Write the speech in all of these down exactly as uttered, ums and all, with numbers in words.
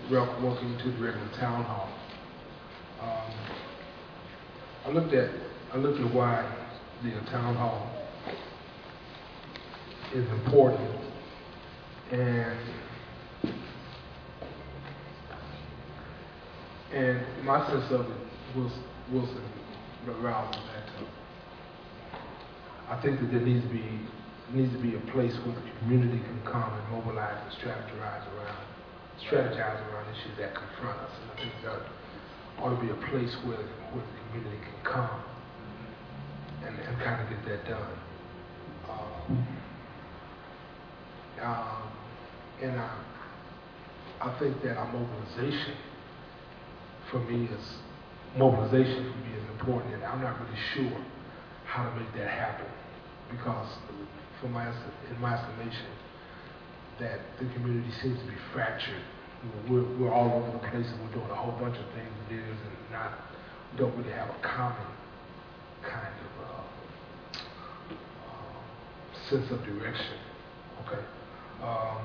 wel- walking into the regular town hall, um, I looked at I looked at why the town hall is important, and and my sense of it, Wilson, Wilson Ralph was that uh, I think that there needs to be needs to be a place where the community can come and mobilize and strategize around strategize around issues that confront us. And I think that ought to be a place where where the community can come and, and kind of get that done. Um, um, and I, I think that our mobilization for me is mobilization for me is important, and I'm not really sure how to make that happen because, for my in my estimation, that the community seems to be fractured. You know, we're we're all over the place, and we're doing a whole bunch of things and deals, and not we don't really have a common kind of uh, uh, sense of direction. Okay, um,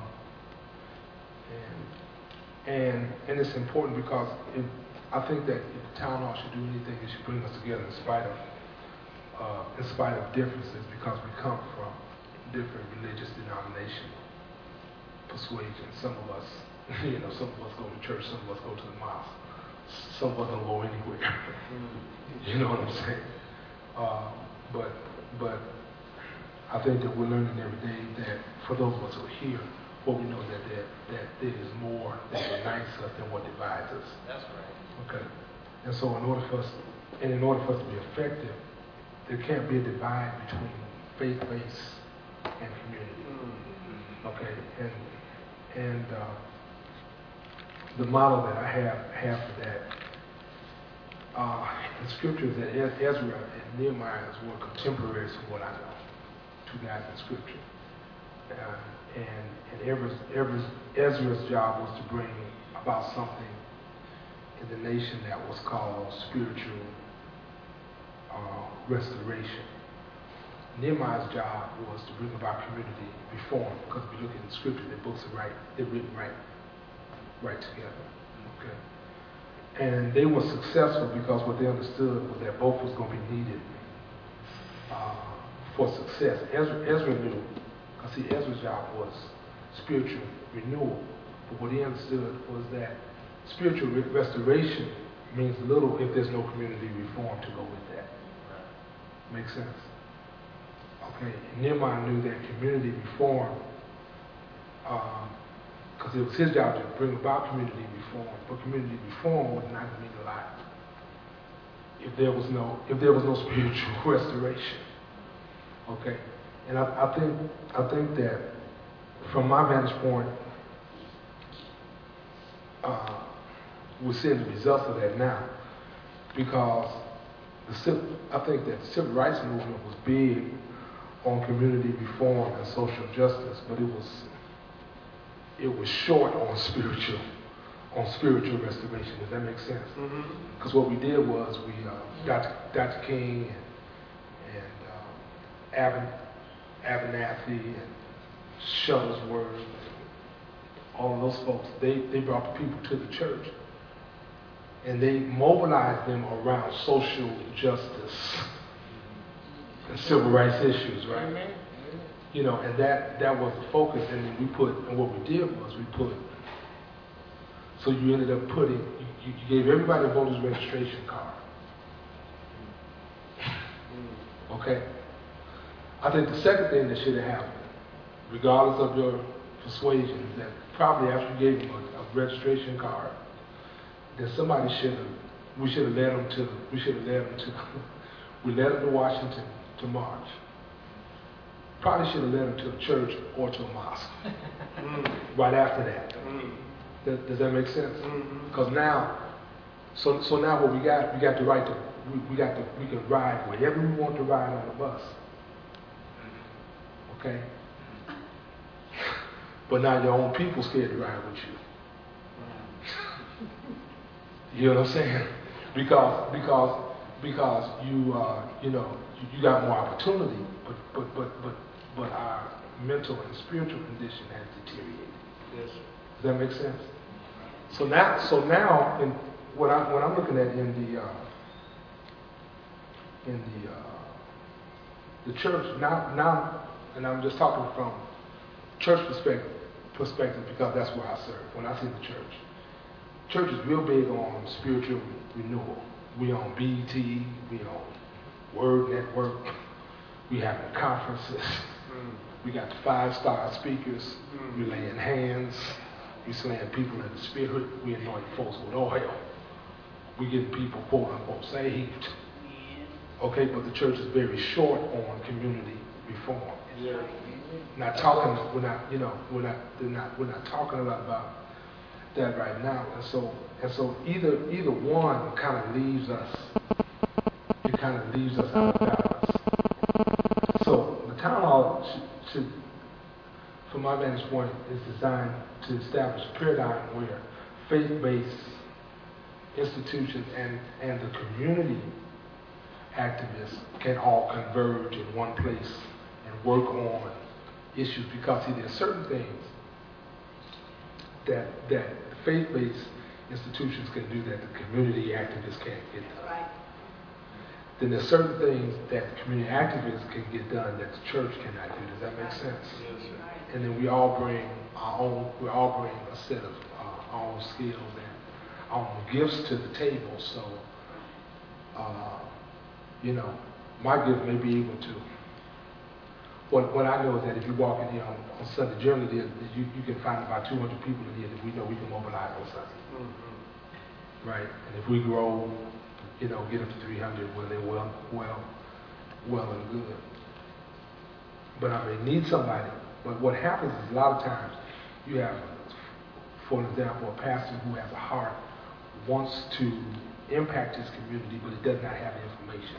and and and it's important because it, I think that if the town hall should do anything, it should bring us together in spite of uh, in spite of differences, because we come from different religious denominations, persuasion. Some of us, you know, some of us go to church, some of us go to the mosque, some of us don't go anywhere. You know what I'm saying? Uh, but but I think that we're learning every day that for those of us who are here, what we know that there that there is more that unites us than what divides us. That's right. Okay. And so in order for us, and in order for us to be effective, there can't be a divide between faith base and community. Okay, and and uh, the model that I have have for that, uh, the scriptures that Ezra and Nehemiah were contemporaries from what I know, two guys in scripture, uh, and and Ezra's, Ezra's, Ezra's job was to bring about something in the nation that was called spiritual uh, restoration. Nehemiah's job was to bring about community reform, because if you look in the scripture, the books are right, they're written right, right together. Okay, and they were successful because what they understood was that both was going to be needed uh, for success. Ezra, Ezra knew, because see, Ezra's job was spiritual renewal, but what he understood was that spiritual re- restoration means little if there's no community reform to go with that. Make sense? Okay, and Nehemiah knew that community reform, because um, it was his job to bring about community reform, but community reform would not mean a lot if there was no if there was no spiritual restoration. Okay, and I, I think I think that from my vantage point, uh, we're seeing the results of that now, because the civil, I think that the civil rights movement was big on community reform and social justice, but it was it was short on spiritual on spiritual restoration. Does that make sense? Because mm-hmm. what we did was we uh, Doctor Doctor King and, and um, Abernathy and Shuttlesworth, all of those folks, they, they brought the people to the church, and they mobilized them around social justice and civil rights issues, right? Mm-hmm. You know, and that, that was the focus, and then we put, and what we did was we put, so you ended up putting, you, you gave everybody a voter's registration card. Okay? I think the second thing that should have happened, regardless of your persuasion, is that probably after you gave them a, a registration card, that somebody should have, we should have led them to, we should have led them to, we led them to Washington to march. Probably should have led them to a church or to a mosque mm. right after that. Mm. Does, does that make sense? Because mm-hmm. now, so so now what we got, we got the right to, we, we got to, we can ride wherever we want to ride on the bus. Okay? But now your own people scared to ride with you. You know what I'm saying? Because because because you uh, you know you, you got more opportunity, but but but but but our mental and spiritual condition has deteriorated. Yes. Does that make sense? So now, so now, in what I'm what I'm looking at in the uh, in the uh, the church now now, and I'm just talking from church perspective perspective because that's where I serve. When I see the church, church is real big on spiritual renewal. We on B E T, we on Word Network, we having conferences, mm. we got the five star speakers, mm. we laying hands. We slaying people in the spirit. We anoint folks with oil. We getting people quote unquote saved. Okay, but the church is very short on community reform. Yeah. Not talking. We're not. You know. We're not. They're not. We're not talking a lot about that right now. And so. And so either either one kind of leaves us. It kind of leaves us out of balance. So the town hall should. should from my vantage point, is designed to establish a paradigm where faith-based institutions and, and the community activists can all converge in one place and work on issues. Because see, there are certain things that that faith-based institutions can do that the community activists can't get done. Right. Then there's certain things that the community activists can get done that the church cannot do. Does that make sense? Yes, sir. And then we all bring our own, we all bring a set of uh, our own skills and our own gifts to the table. So, uh, you know, my gift may be able to. What, what I know is that if you walk in here on, on Sunday, generally you, you can find about two hundred people in here that we know we can mobilize on Sunday. Mm-hmm. Right? And if we grow, you know, get up to three hundred, well, then well, well, well and good. But I may need somebody. But what happens is a lot of times you have, for example, a pastor who has a heart, wants to impact his community, but he does not have the information.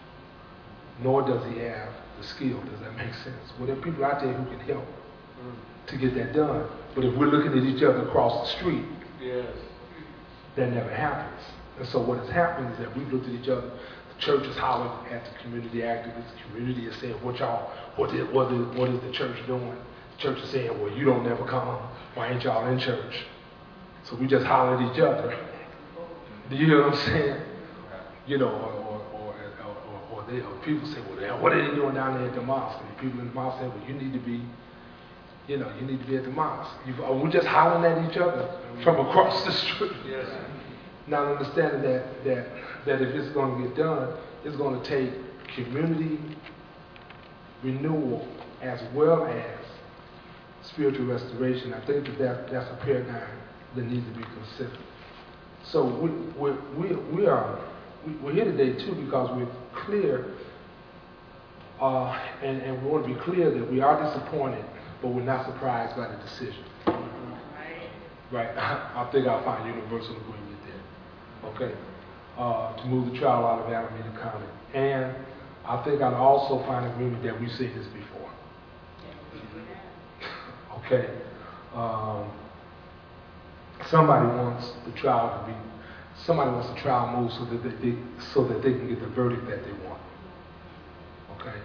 Nor does he have the skill. Does that make sense? Well, there are people out there who can help mm. to get that done. But if we're looking at each other across the street, yes. that never happens. And so what has happened is that we've looked at each other. The church is hollering at the community activists. The community is saying, what y'all, what is, what is, what is the church doing? The church is saying, well, you don't never come. Why ain't y'all in church? So we just holler at each other. Do you hear what I'm saying? You know, or, or, or, or, or, they, or people say, well, what are they doing down there at the mosque? And people in the mosque say, well, you need to be, you know, you need to be at the mosque. You, we're just hollering at each other from across the street. Yes. Not understanding that, that, that if it's going to get done, it's going to take community renewal as well as spiritual restoration. I think that, that that's a paradigm that needs to be considered. So we, we, we, we are, we, we're here today too because we're clear, uh, and, and we want to be clear that we are disappointed, but we're not surprised by the decision. Right. Right. I, I think I'll find universal agreement. Okay, uh, to move the trial out of Alameda County. And I think I'd also find agreement that we've seen this before. Okay, um, somebody wants the trial to be, somebody wants the trial moved so that they, they so that they can get the verdict that they want. Okay,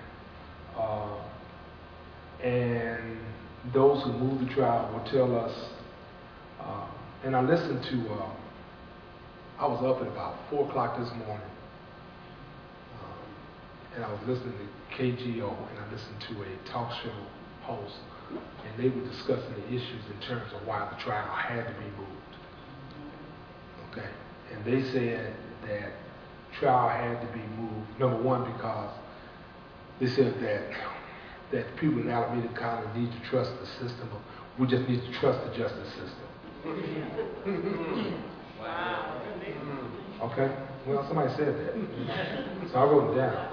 uh, and those who move the trial will tell us. Uh, and I listened to. Uh, I was up at about four o'clock this morning, um, and I was listening to K G O, and I listened to a talk show host, and they were discussing the issues in terms of why the trial had to be moved. Okay, and they said that trial had to be moved. Number one, because they said that that people in Alameda County need to trust the system. We just need to trust the justice system. Wow. Okay? Well, somebody said that. So I wrote it down.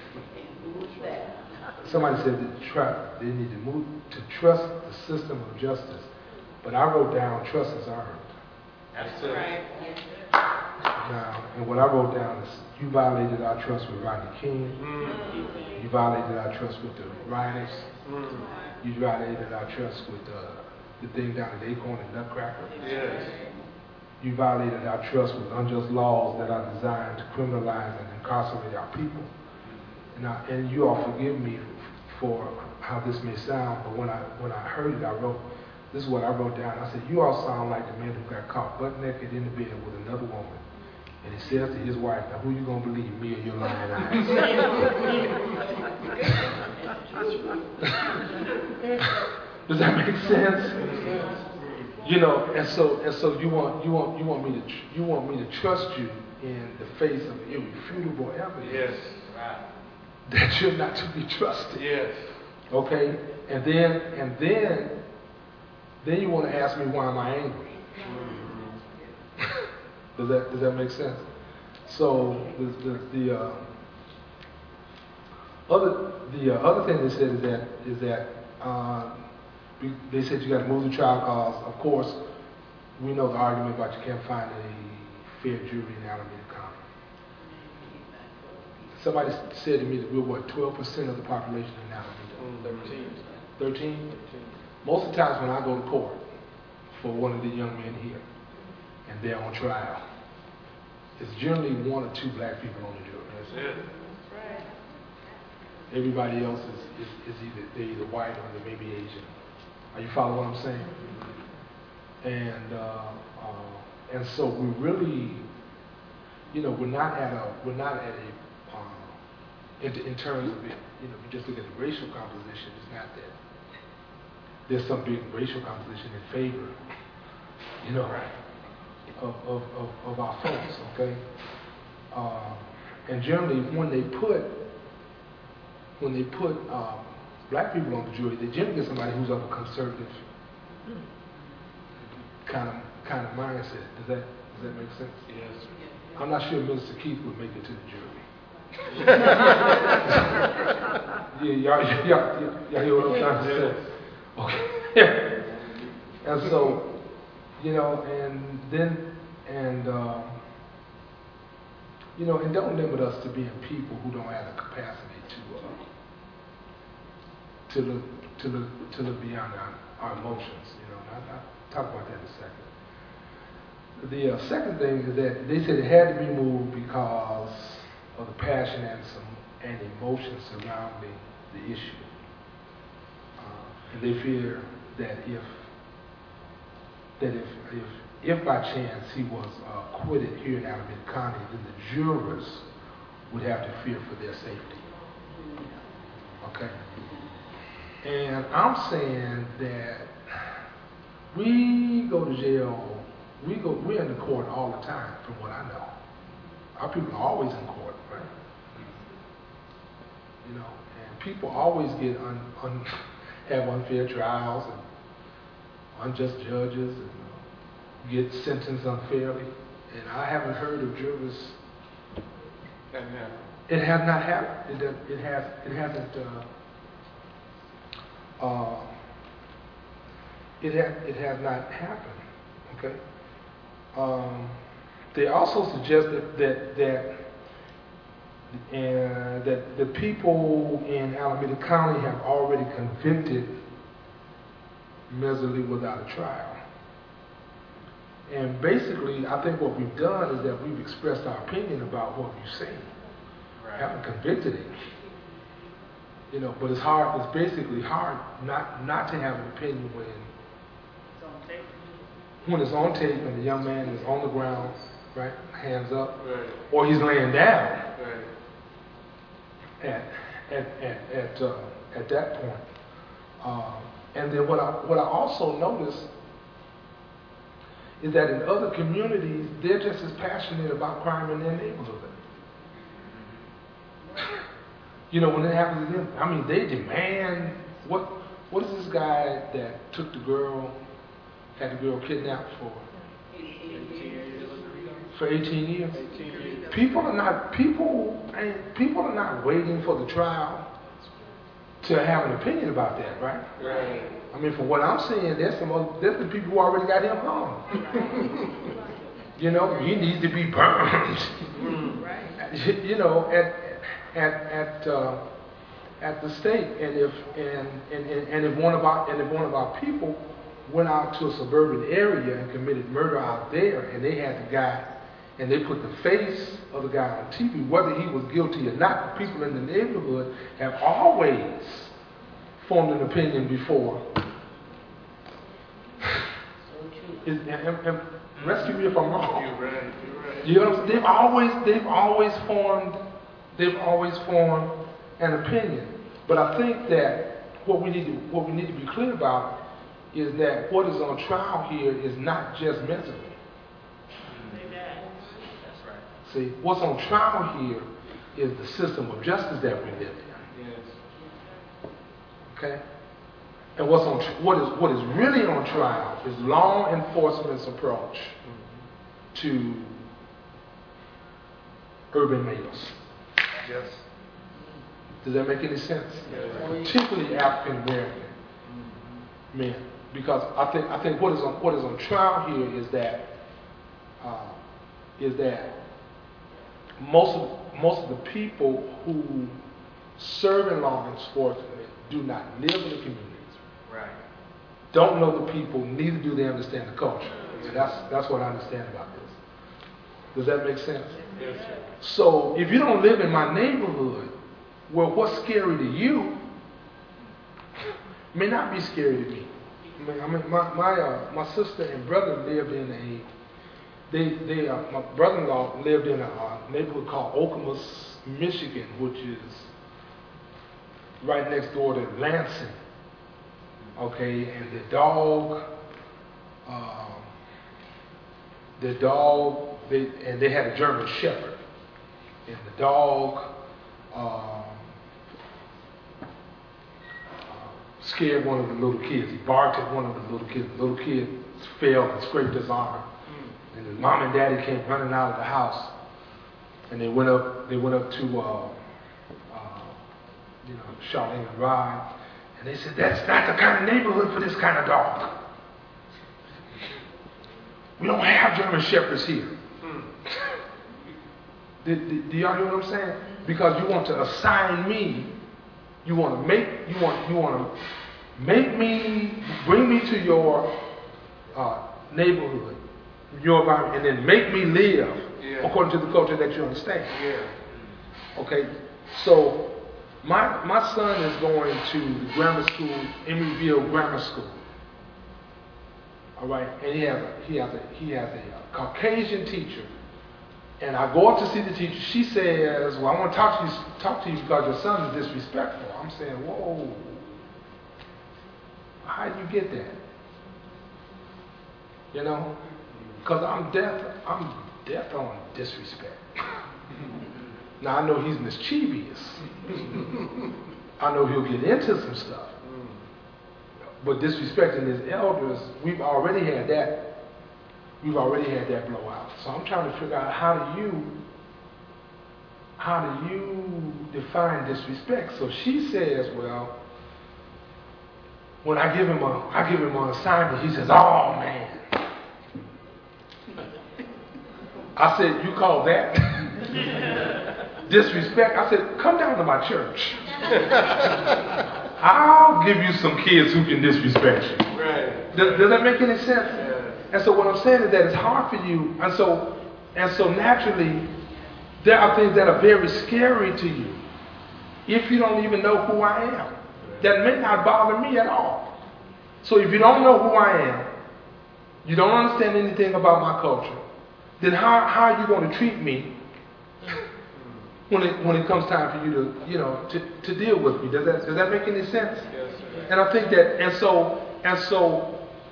Somebody said that tr- they need to move to trust the system of justice. But I wrote down trust is earned. That's right. Now, and what I wrote down is you violated our trust with Rodney King. Mm. You violated our trust with the rioters. Mm. You violated our trust with uh, the thing down at Acorn and Nutcracker. Yes. You violated our trust with unjust laws that are designed to criminalize and incarcerate our people. And, I, and you all forgive me for how this may sound, but when I when I heard it, I wrote, this is what I wrote down. I said, you all sound like the man who got caught butt naked in the bed with another woman. And he says to his wife, now who you going to believe, me or your lying eyes? Does that make sense? You know, and so and so you want you want you want me to tr- you want me to trust you in the face of irrefutable evidence. Yes. Right. That you're not to be trusted. Yes. Okay? And then and then then you want to ask me why am I angry? does that does that make sense? So the the, the uh, other the uh, other thing they said is that is that uh, they said you got to move the trial cause. Of course, we know the argument about you can't find a fair jury in Alameda County. Somebody said to me that we're what twelve percent of the population in Alameda. Thirteen. Thirteen. Most of the times when I go to court for one of the young men here, and they're on trial, it's generally one or two black people on the jury. That's it. Everybody else is, is, is either they're either white or they may be Asian. Are you following what I'm saying? And uh, uh, and so we really, you know, we're not at a we're not at a um, in, in terms of it, you know, if you just look at the racial composition, it's not that there's some big racial composition in favor, you know, of of, of, of our folks, okay? Uh, and generally, when they put when they put um, black people on the jury, they generally get somebody who's of a conservative kind of kind of mindset. Does that does that make sense? Yes. I'm not sure Minister Keith would make it to the jury. yeah, y'all, y'all, y'all, y'all hear what I'm trying to say? Okay. And so, you know, and then and uh, you know, and don't limit us to being people who don't have the capacity to. Uh, To look, to look, to look beyond our, our emotions, you know. And I, I'll talk about that in a second. The uh, second thing is that they said it had to be moved because of the passion and some and emotion surrounding the issue, uh, and they fear that if that if if if by chance he was uh, acquitted here in Alameda County, then the jurors would have to fear for their safety. Okay. And I'm saying that we go to jail, we go, we're in the court all the time, from what I know. Our people are always in court, right? You know, and people always get un, un, have unfair trials and unjust judges and uh, get sentenced unfairly. And I haven't heard of jurors. It has not happened. It, it has. It hasn't. Uh, Uh, it, ha it has not happened, okay? Um, they also suggested that that uh, that the people in Alameda County have already convicted Messerly without a trial. And basically, I think what we've done is that we've expressed our opinion about what we've seen. Right. Haven't convicted him. You know, but it's hard, it's basically hard not, not to have an opinion when it's on tape. When it's on tape and the young man is on the ground, right, hands up, right. Or he's laying down, right. at, at, at, at, uh, at that point. Uh, and then what I, what I also noticed is that in other communities, they're just as passionate about crime in their neighborhood. You know, when it happens to them, I mean, they demand, what What is this guy that took the girl, had the girl kidnapped for? For eighteen years? eighteen years. People are not, people, people are not waiting for the trial to have an opinion about that, right? Right. I mean, from what I'm seeing, there's some other, there's the people who already got him hung. You know, he needs to be burned. Right. You know, at at at uh, at the stake, and if and, and and if one of our and if one of our people went out to a suburban area and committed murder out there, and they had the guy, and they put the face of the guy on T V, whether he was guilty or not, the people in the neighborhood have always formed an opinion before is, and, and, and rescue me if I'm wrong. You're right. You're right. You know what I'm saying? They've always, they've always formed, they've always formed an opinion. But I think that what we need to, what we need to be clear about is that what is on trial here is not just mentally. That's right. See, what's on trial here is the system of justice that we live in. Yes. Okay? And what's on what is what is really on trial is law enforcement's approach to urban males. Yes. Does that make any sense? Yes. Particularly African American men, because I think I think what is on what is on trial here is that uh, is that most of most of the people who serve in law enforcement do not live in the communities. Right. Don't know the people, neither do they understand the culture. So that's that's what I understand about this. Does that make sense? Yes, sir. So if you don't live in my neighborhood, well, what's scary to you may not be scary to me. I mean, I mean my my uh, my sister and brother lived in a they they uh, my brother-in-law lived in a uh, neighborhood called Okemos, Michigan, which is right next door to Lansing. Okay, and the dog, um, the dog, they, and they had a German Shepherd, and the dog um, scared one of the little kids. He barked at one of the little kids. The little kid fell and scraped his arm, and his mom and daddy came running out of the house, and they went up. They went up to, uh, uh, you know, Charlene and Rod. And they said, that's not the kind of neighborhood for this kind of dog. We don't have German Shepherds here. Hmm. do, do, do y'all hear what I'm saying? Because you want to assign me, you want to make, you want, you want to make me, bring me to your uh, neighborhood, your environment, and then make me live yeah. according to the culture that you understand. Yeah. Okay, so My my son is going to the grammar school, Emeryville Grammar School. All right, and he has a he has a he has a, a Caucasian teacher. And I go up to see the teacher. She says, "Well, I want to talk to you talk to you because your son is disrespectful." I'm saying, "Whoa, how do you get that?" You know, because I'm deaf. I'm deaf on disrespect. Now, I know he's mischievous. I know he'll get into some stuff. But disrespecting his elders, we've already had that. We've already had that blowout. So I'm trying to figure out how do you, how do you define disrespect? So she says, well, when I give him a, I give him an assignment, he says, "Oh man." I said, "You call that disrespect?" I said, "Come down to my church. I'll give you some kids who can disrespect you." Right. Does, does that make any sense? Yeah. And so what I'm saying is that it's hard for you, and so and so naturally, there are things that are very scary to you if you don't even know who I am. That may not bother me at all. So if you don't know who I am, you don't understand anything about my culture, then how how are you going to treat me when it when it comes time for you to you know to, to deal with me? Does that does that make any sense? Yes, sir. And I think that and so and so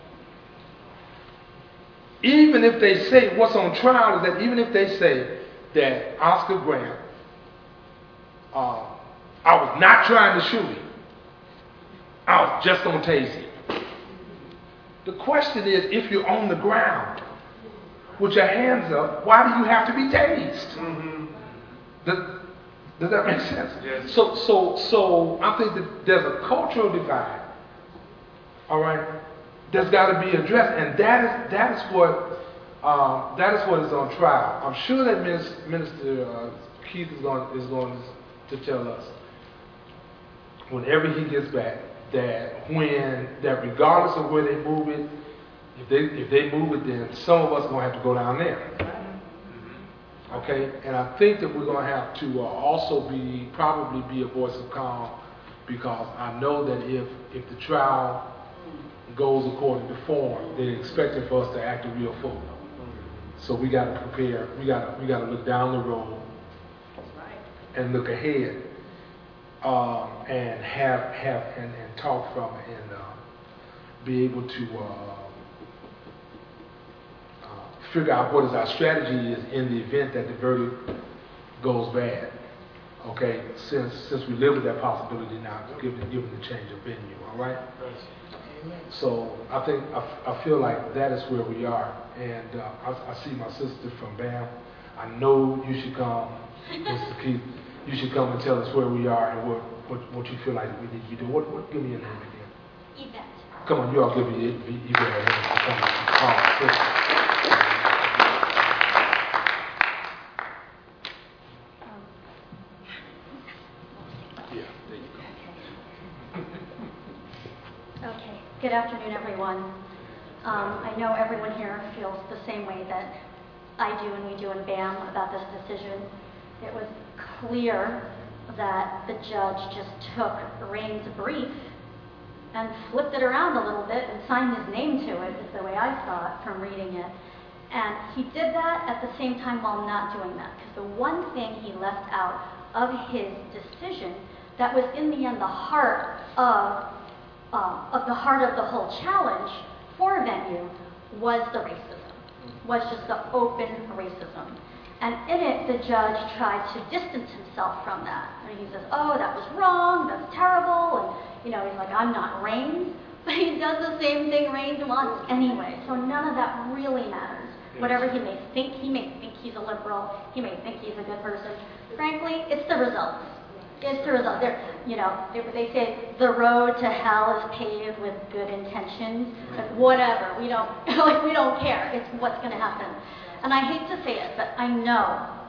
even if they say what's on trial is that even if they say that Oscar Grant, uh, I was not trying to shoot him, I was just gonna tase him. The question is, if you're on the ground with your hands up, why do you have to be tased? Mm-hmm. Does, does that make sense? Yes. So, so, so I think that there's a cultural divide. All right, that's got to be addressed, and that is that is what um, that is what is on trial. I'm sure that Minister, Minister uh, Keith is going is going to tell us whenever he gets back that when that regardless of where they move it, if they if they move it, then some of us are going to have to go down there. Okay, and I think that we're going to have to uh, also be probably be a voice of calm, because I know that if if the trial goes according to form, they're expecting for us to act a real fool. So we got to prepare. We got to we got to look down the road and look ahead, um, and have have and, and talk from and uh, be able to uh, uh, figure out what is our strategy is in the event that the verdict goes bad. Okay, since since we live with that possibility now, given given the change of venue. All right. So I think I, I feel like that is where we are, and uh, I, I see my sister from BAM. I know you should come, Mister Keith. You should come and tell us where we are and what what, what you feel like we need you to do. What, what give me your name again? Yvette. Come on, you all give me Yvette a hand for coming. Oh, yeah, there you go. Okay. Good afternoon, everyone. Um, I know everyone here feels the same way that I do and we do in BAM about this decision. It was clear that the judge just took Rain's brief and flipped it around a little bit and signed his name to it, is the way I saw it from reading it. And he did that at the same time while not doing that, because the one thing he left out of his decision that was in the end the heart of Um, of the heart of the whole challenge for venue was the racism, was just the open racism. And in it, the judge tried to distance himself from that. And he says, oh, that was wrong, that's terrible, and you know, he's like, I'm not Rain, but he does the same thing Rain wants anyway. So none of that really matters. Yes. Whatever he may think, he may think he's a liberal, he may think he's a good person. Frankly, it's the results. It's the result. There, you know, they, they say the road to hell is paved with good intentions. Like whatever, we don't like we don't care. It's what's going to happen. And I hate to say it, but I know.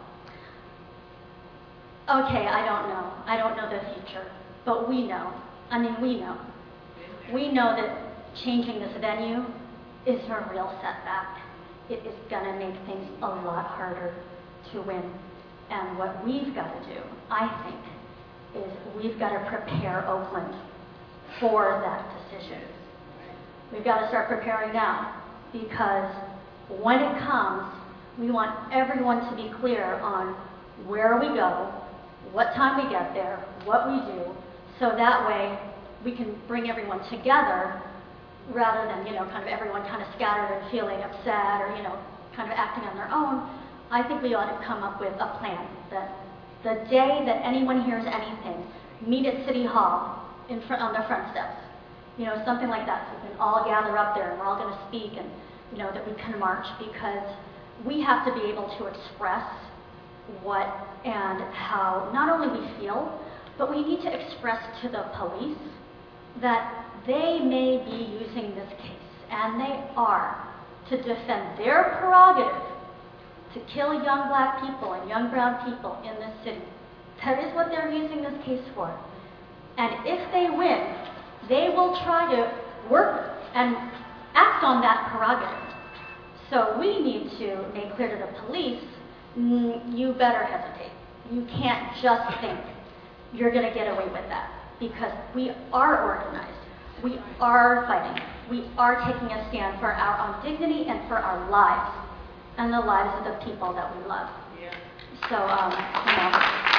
Okay, I don't know. I don't know the future, but we know. I mean, we know. We know that changing this venue is a real setback. It is going to make things a lot harder to win. And what we've got to do, I think, is we've got to prepare Oakland for that decision. We've got to start preparing now, because when it comes, we want everyone to be clear on where we go, what time we get there, what we do, so that way we can bring everyone together rather than, you know, kind of everyone kind of scattered and feeling upset or, you know, kind of acting on their own. I think we ought to come up with a plan that the day that anyone hears anything, meet at City Hall in front, on the front steps. You know, something like that, so we can all gather up there and we're all going to speak, and, you know, that we can march, because we have to be able to express what and how not only we feel, but we need to express to the police that they may be using this case, and they are, to defend their prerogative to kill young black people and young brown people in this city. That is what they're using this case for. And if they win, they will try to work and act on that prerogative. So we need to make clear to the police, mm, you better hesitate. You can't just think you're going to get away with that, because we are organized. We are fighting. We are taking a stand for our own dignity and for our lives, and the lives of the people that we love. Yeah. So, um, you know,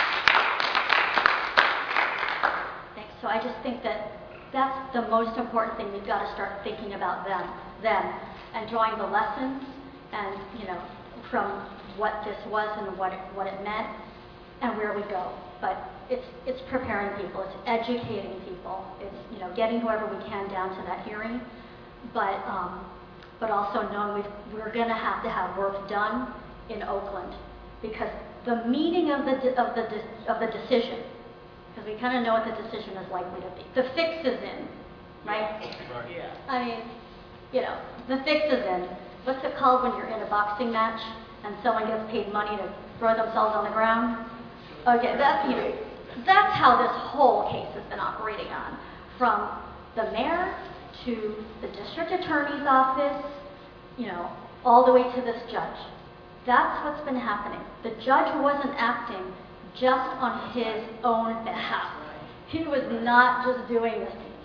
thanks. So I just think that that's the most important thing. We've got to start thinking about them, them, and drawing the lessons, and you know, from what this was and what it, what it meant, and where we go. But it's it's preparing people. It's educating people. It's, you know, getting whoever we can down to that hearing, but. Um, but also knowing we've, we're going to have to have work done in Oakland, because the meaning of the de, of the de, of the decision, because we kind of know what the decision is likely to be. The fix is in, right? Right. Yeah. I mean, you know, the fix is in. What's it called when you're in a boxing match and someone gets paid money to throw themselves on the ground? Okay, that's you know, that's how this whole case has been operating on, from the mayor to the district attorney's office, you know, all the way to this judge. That's what's been happening. The judge wasn't acting just on his own behalf. He was not just doing this.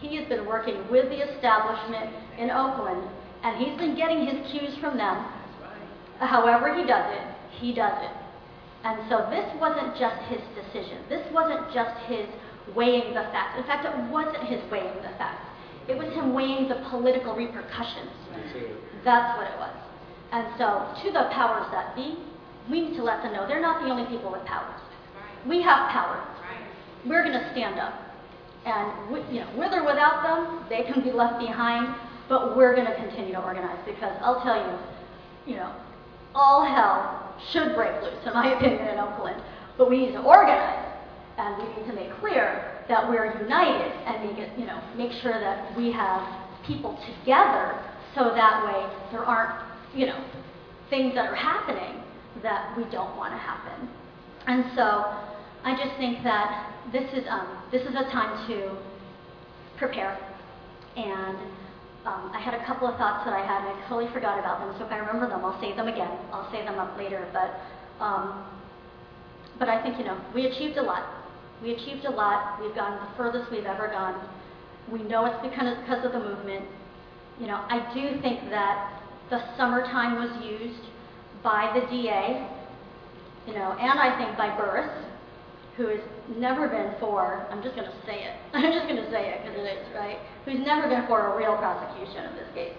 he has been working with the establishment in Oakland, and he's been getting his cues from them. However he does it, he does it. And so this wasn't just his decision. This wasn't just his weighing the facts. In fact, it wasn't his weighing the facts. It was him weighing the political repercussions. That's what it was. And so, to the powers that be, we need to let them know they're not the only people with powers. We have power. We're going to stand up. And we, you know, with or without them, they can be left behind, but we're going to continue to organize because I'll tell you, you know, all hell should break loose, in my opinion, in Oakland, but we need to organize, and we need to make clear that we're united and make it, you know, make sure that we have people together so that way there aren't, you know, things that are happening that we don't want to happen. And so I just think that this is um, this is a time to prepare. And um, I had a couple of thoughts that I had, and I totally forgot about them. So if I remember them, I'll say them again. I'll say them up later. But um, but I think, you know, we achieved a lot. We achieved a lot. We've gone the furthest we've ever gone. We know it's because because of the movement. You know, I do think that the summertime was used by the D A, you know, and I think by Burris, who has never been for, I'm just going to say it, I'm just going to say it because it is, right, who's never been for a real prosecution of this case.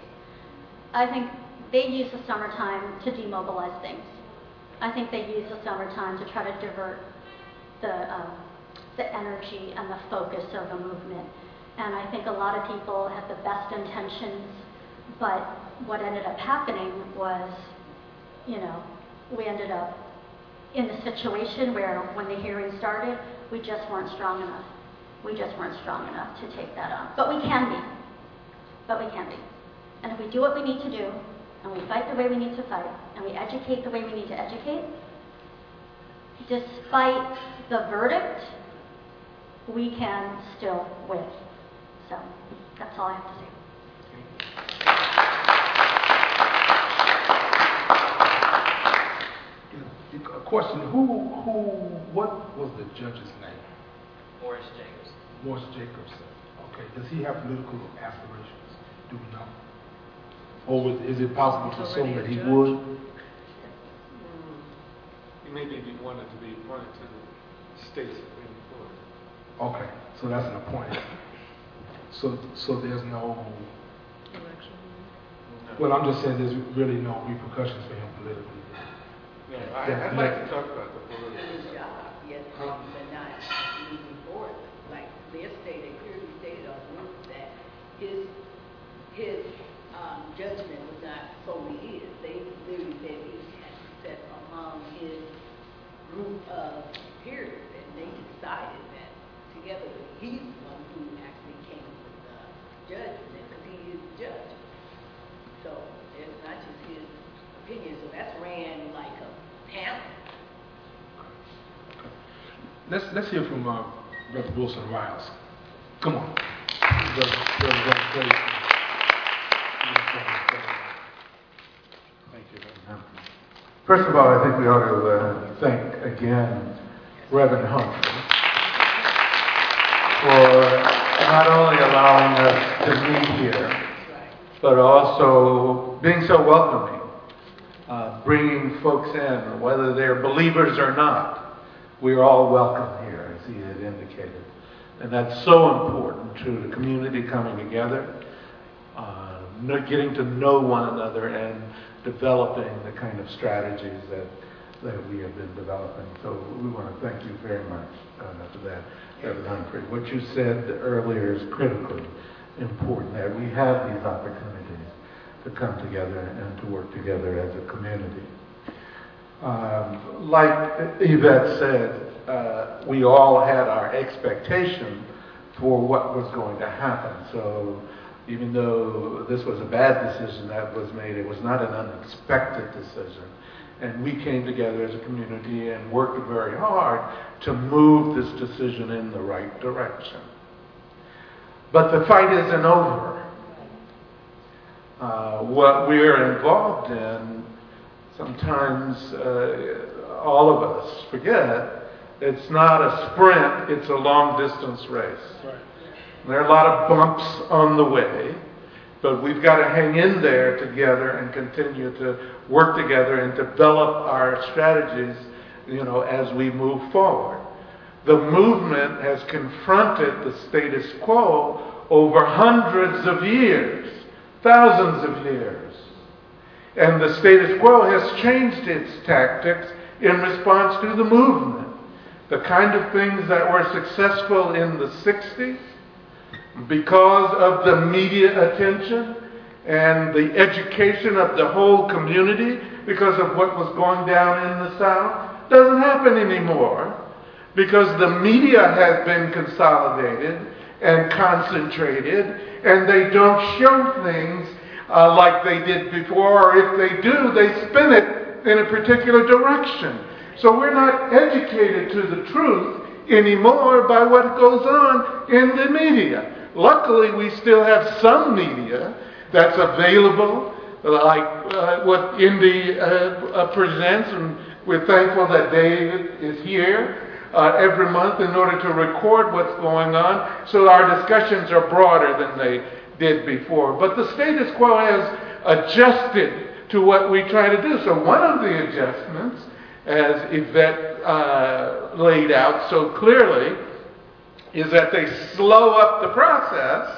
I think they use the summertime to demobilize things. I think they use the summertime to try to divert the, um, the energy and the focus of the movement. And I think a lot of people had the best intentions, but what ended up happening was, you know, we ended up in the situation where when the hearing started, we just weren't strong enough. We just weren't strong enough to take that on. But we can be. But we can be. And if we do what we need to do, and we fight the way we need to fight, and we educate the way we need to educate, despite the verdict, we can still win. So that's all I have to say. A question, who, who, what was the judge's name? Morris Jacobs. Morris Jacobs. Okay, does he have political aspirations? Do we know? Or was, is it possible to assume that he would? He maybe be wanted to be appointed to the state Supreme Court. Okay, so that's an appointed. So, so there's no, Election? well, I'm just saying there's really no repercussions for him politically. No, I, I'd like to talk about the political. His job, yes, Huh? but not moving forward. Like they stated, clearly stated on the roof that his his um, judgment was not solely his. They literally said he had to set among his group of peers, and they decided that together he's the one who actually came with the judgment because he is the judge. So it's not just his opinion. So that's ran like a panel. Let's, let's hear from uh, Brother Wilson Riles. Come on. Brother, brother, brother, brother. Thank you very much. First of all, I think we ought to uh, thank again Reverend Humphrey for not only allowing us to meet here, but also being so welcoming, uh, bringing folks in, whether they're believers or not. We're all welcome here, as he had indicated. And that's so important to the community coming together, uh, getting to know one another and developing the kind of strategies that, that we have been developing. So we want to thank you very much uh, for that, Reverend Humphrey. What you said earlier is critically important, that we have these opportunities to come together and to work together as a community. Um, like Yvette said, uh, we all had our expectation for what was going to happen. So even though this was a bad decision that was made, it was not an unexpected decision. And we came together as a community and worked very hard to move this decision in the right direction. But the fight isn't over. Uh, what we're involved in, sometimes uh, all of us forget, it's not a sprint, it's a long distance race. Right. There are a lot of bumps on the way, but we've got to hang in there together and continue to work together and develop our strategies, you know, as we move forward. The movement has confronted the status quo over hundreds of years, thousands of years. And the status quo has changed its tactics in response to the movement. The kind of things that were successful in the sixties, because of the media attention and the education of the whole community, because of what was going down in the South, doesn't happen anymore. Because the media has been consolidated and concentrated, and they don't show things uh, like they did before, or if they do, they spin it in a particular direction. So we're not educated to the truth anymore by what goes on in the media. Luckily, we still have some media that's available, like uh, what Indy uh, uh, presents, and we're thankful that David is here uh, every month in order to record what's going on, so our discussions are broader than they did before. But the status quo has adjusted to what we try to do. So one of the adjustments, as Yvette uh, laid out so clearly, is that they slow up the process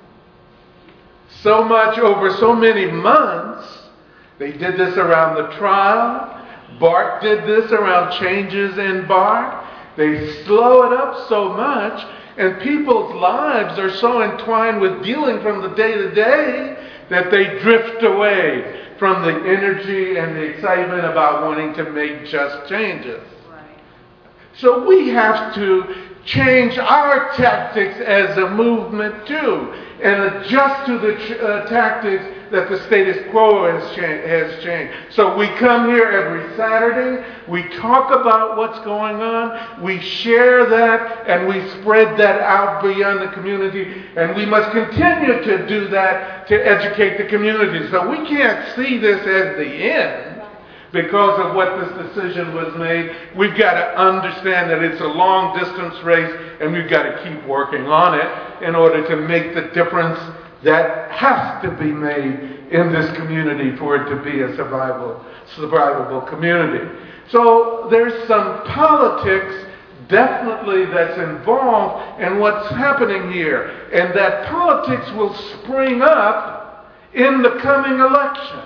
so much over so many months. They did this around the trial. Bart did this around changes in Bart. They slow it up so much, and people's lives are so entwined with dealing from the day to day that they drift away from the energy and the excitement about wanting to make just changes. Right. So we have to change our tactics as a movement too, and adjust to the ch- uh, tactics that the status quo has, cha- has changed. So we come here every Saturday, we talk about what's going on, we share that, and we spread that out beyond the community, and we must continue to do that to educate the community. So we can't see this as the end. Because of what this decision was made, we've got to understand that it's a long distance race, and we've got to keep working on it in order to make the difference that has to be made in this community for it to be a survival, survivable community. So there's some politics definitely that's involved in what's happening here, and that politics will spring up in the coming election.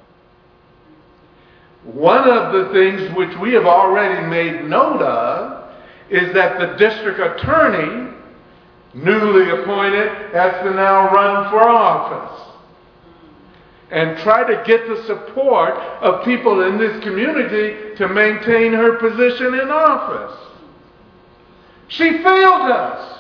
One of the things which we have already made note of is that the district attorney, newly appointed, has to now run for office and try to get the support of people in this community to maintain her position in office. She failed us.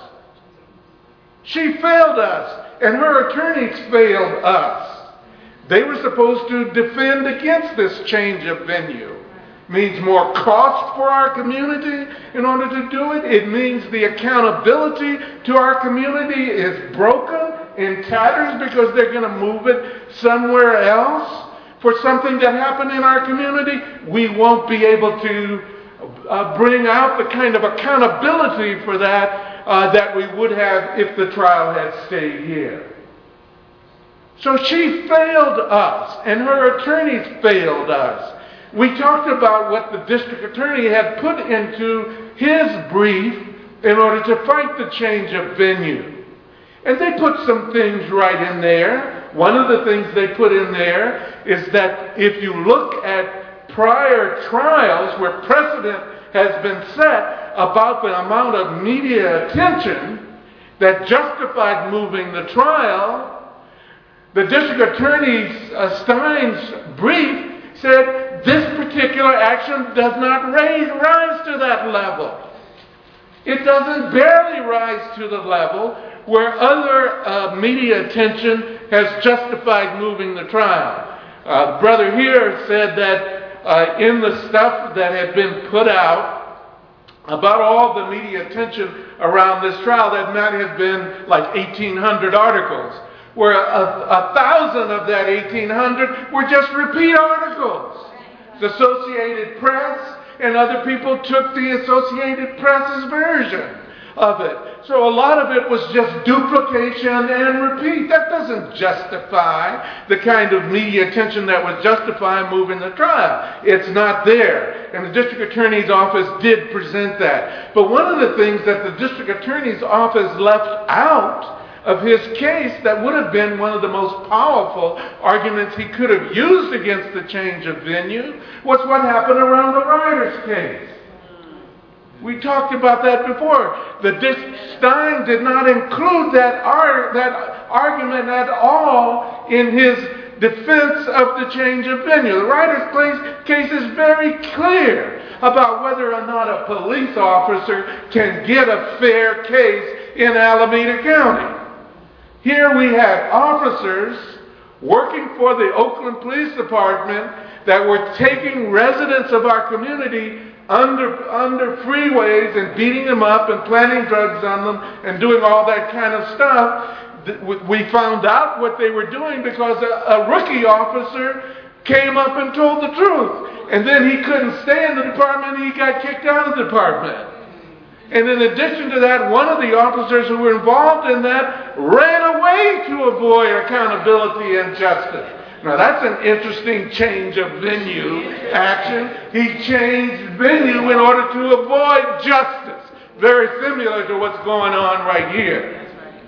She failed us, and her attorneys failed us. They were supposed to defend against this change of venue. It means more cost for our community in order to do it. It means the accountability to our community is broken in tatters because they're going to move it somewhere else for something that happened in our community. We won't be able to uh, bring out the kind of accountability for that uh, that we would have if the trial had stayed here. So she failed us, and her attorneys failed us. We talked about what the district attorney had put into his brief in order to fight the change of venue. And they put some things right in there. One of the things they put in there is that if you look at prior trials where precedent has been set about the amount of media attention that justified moving the trial, the district attorney's uh, Stein's brief said this particular action does not raise, rise to that level. It doesn't barely rise to the level where other uh, media attention has justified moving the trial. Uh, brother here said that uh, in the stuff that had been put out about all the media attention around this trial, that might have been like eighteen hundred articles. Where a, a thousand of that eighteen hundred were just repeat articles. The Associated Press and other people took the Associated Press's version of it. So a lot of it was just duplication and repeat. That doesn't justify the kind of media attention that would justify moving the trial. It's not there. And the district attorney's office did present that. But one of the things that the district attorney's office left out of his case that would have been one of the most powerful arguments he could have used against the change of venue was what happened around the Riders case. We talked about that before. The Dis- Stein did not include that, ar- that argument at all in his defense of the change of venue. The Riders case is very clear about whether or not a police officer can get a fair case in Alameda County. Here we had officers working for the Oakland Police Department that were taking residents of our community under under freeways and beating them up and planting drugs on them and doing all that kind of stuff. We found out what they were doing because a, a rookie officer came up and told the truth. And then he couldn't stay in the department and he got kicked out of the department. And in addition to that, one of the officers who were involved in that ran away to avoid accountability and justice. Now that's an interesting change of venue action. He changed venue in order to avoid justice. Very similar to what's going on right here.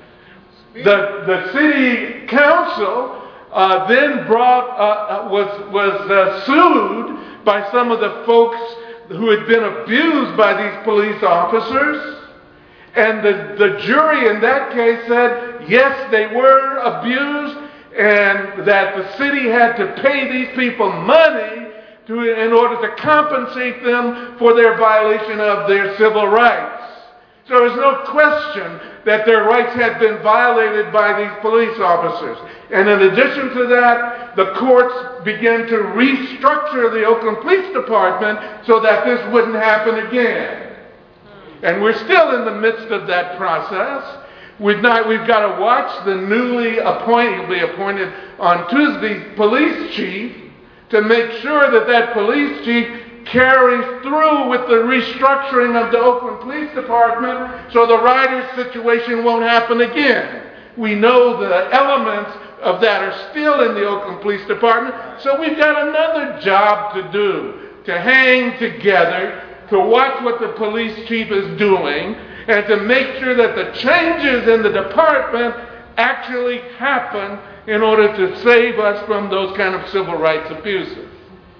The, the city council uh, then brought, uh, was, was uh, sued by some of the folks who had been abused by these police officers. And the, the jury in that case said, yes, they were abused, and that the city had to pay these people money to, in order to compensate them for their violation of their civil rights. So there's no question that their rights had been violated by these police officers. And in addition to that, the courts began to restructure the Oakland Police Department so that this wouldn't happen again. And we're still in the midst of that process. We've, not, we've got to watch the newly appointed, be appointed on Tuesday, police chief to make sure that that police chief carries through with the restructuring of the Oakland Police Department so the Riders situation won't happen again. We know the elements of that are still in the Oakland Police Department, so we've got another job to do, to hang together, to watch what the police chief is doing, and to make sure that the changes in the department actually happen in order to save us from those kind of civil rights abuses.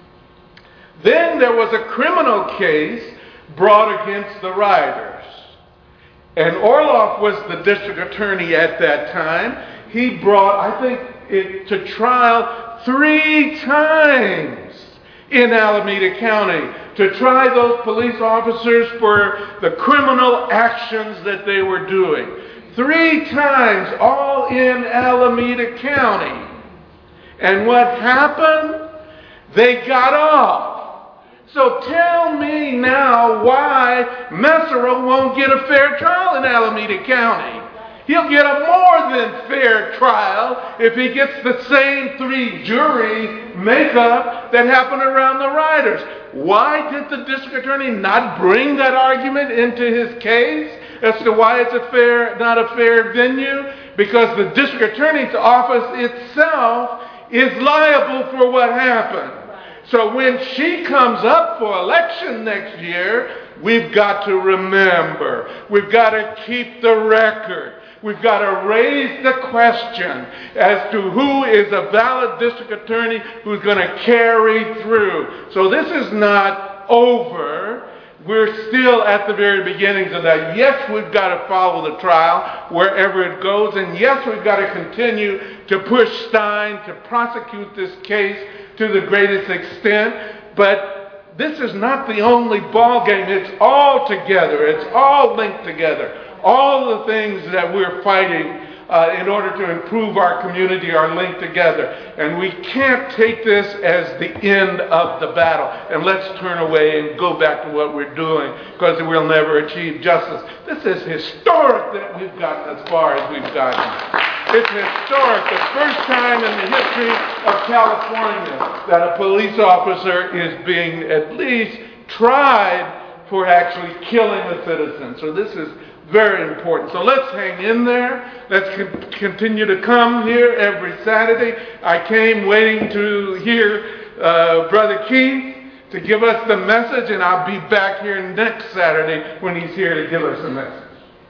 Then there was a criminal case brought against the Riders. And Orloff was the district attorney at that time. He brought, I think, it to trial three times in Alameda County to try those police officers for the criminal actions that they were doing. Three times, all in Alameda County. And what happened? They got off. So tell me now why Mesereau won't get a fair trial in Alameda County. He'll get a more than fair trial if he gets the same three jury makeup that happened around the Riders. Why did the district attorney not bring that argument into his case as to why it's a fair, not a fair venue? Because the district attorney's office itself is liable for what happened. So when she comes up for election next year, we've got to remember, we've got to keep the record. We've got to raise the question as to who is a valid district attorney who's going to carry through. So this is not over. We're still at the very beginnings of that. Yes, we've got to follow the trial wherever it goes. And yes, we've got to continue to push Stein to prosecute this case to the greatest extent. But this is not the only ball game. It's all together. It's all linked together. All the things that we're fighting uh, in order to improve our community are linked together. And we can't take this as the end of the battle. And let's turn away and go back to what we're doing, because we'll never achieve justice. This is historic that we've gotten as far as we've gotten. It's historic. The first time in the history of California that a police officer is being at least tried for actually killing a citizen. So this is Very important. So let's hang in there. Let's con- continue to come here every Saturday. I came waiting to hear uh, Brother Keith to give us the message, and I'll be back here next Saturday when he's here to give us the message.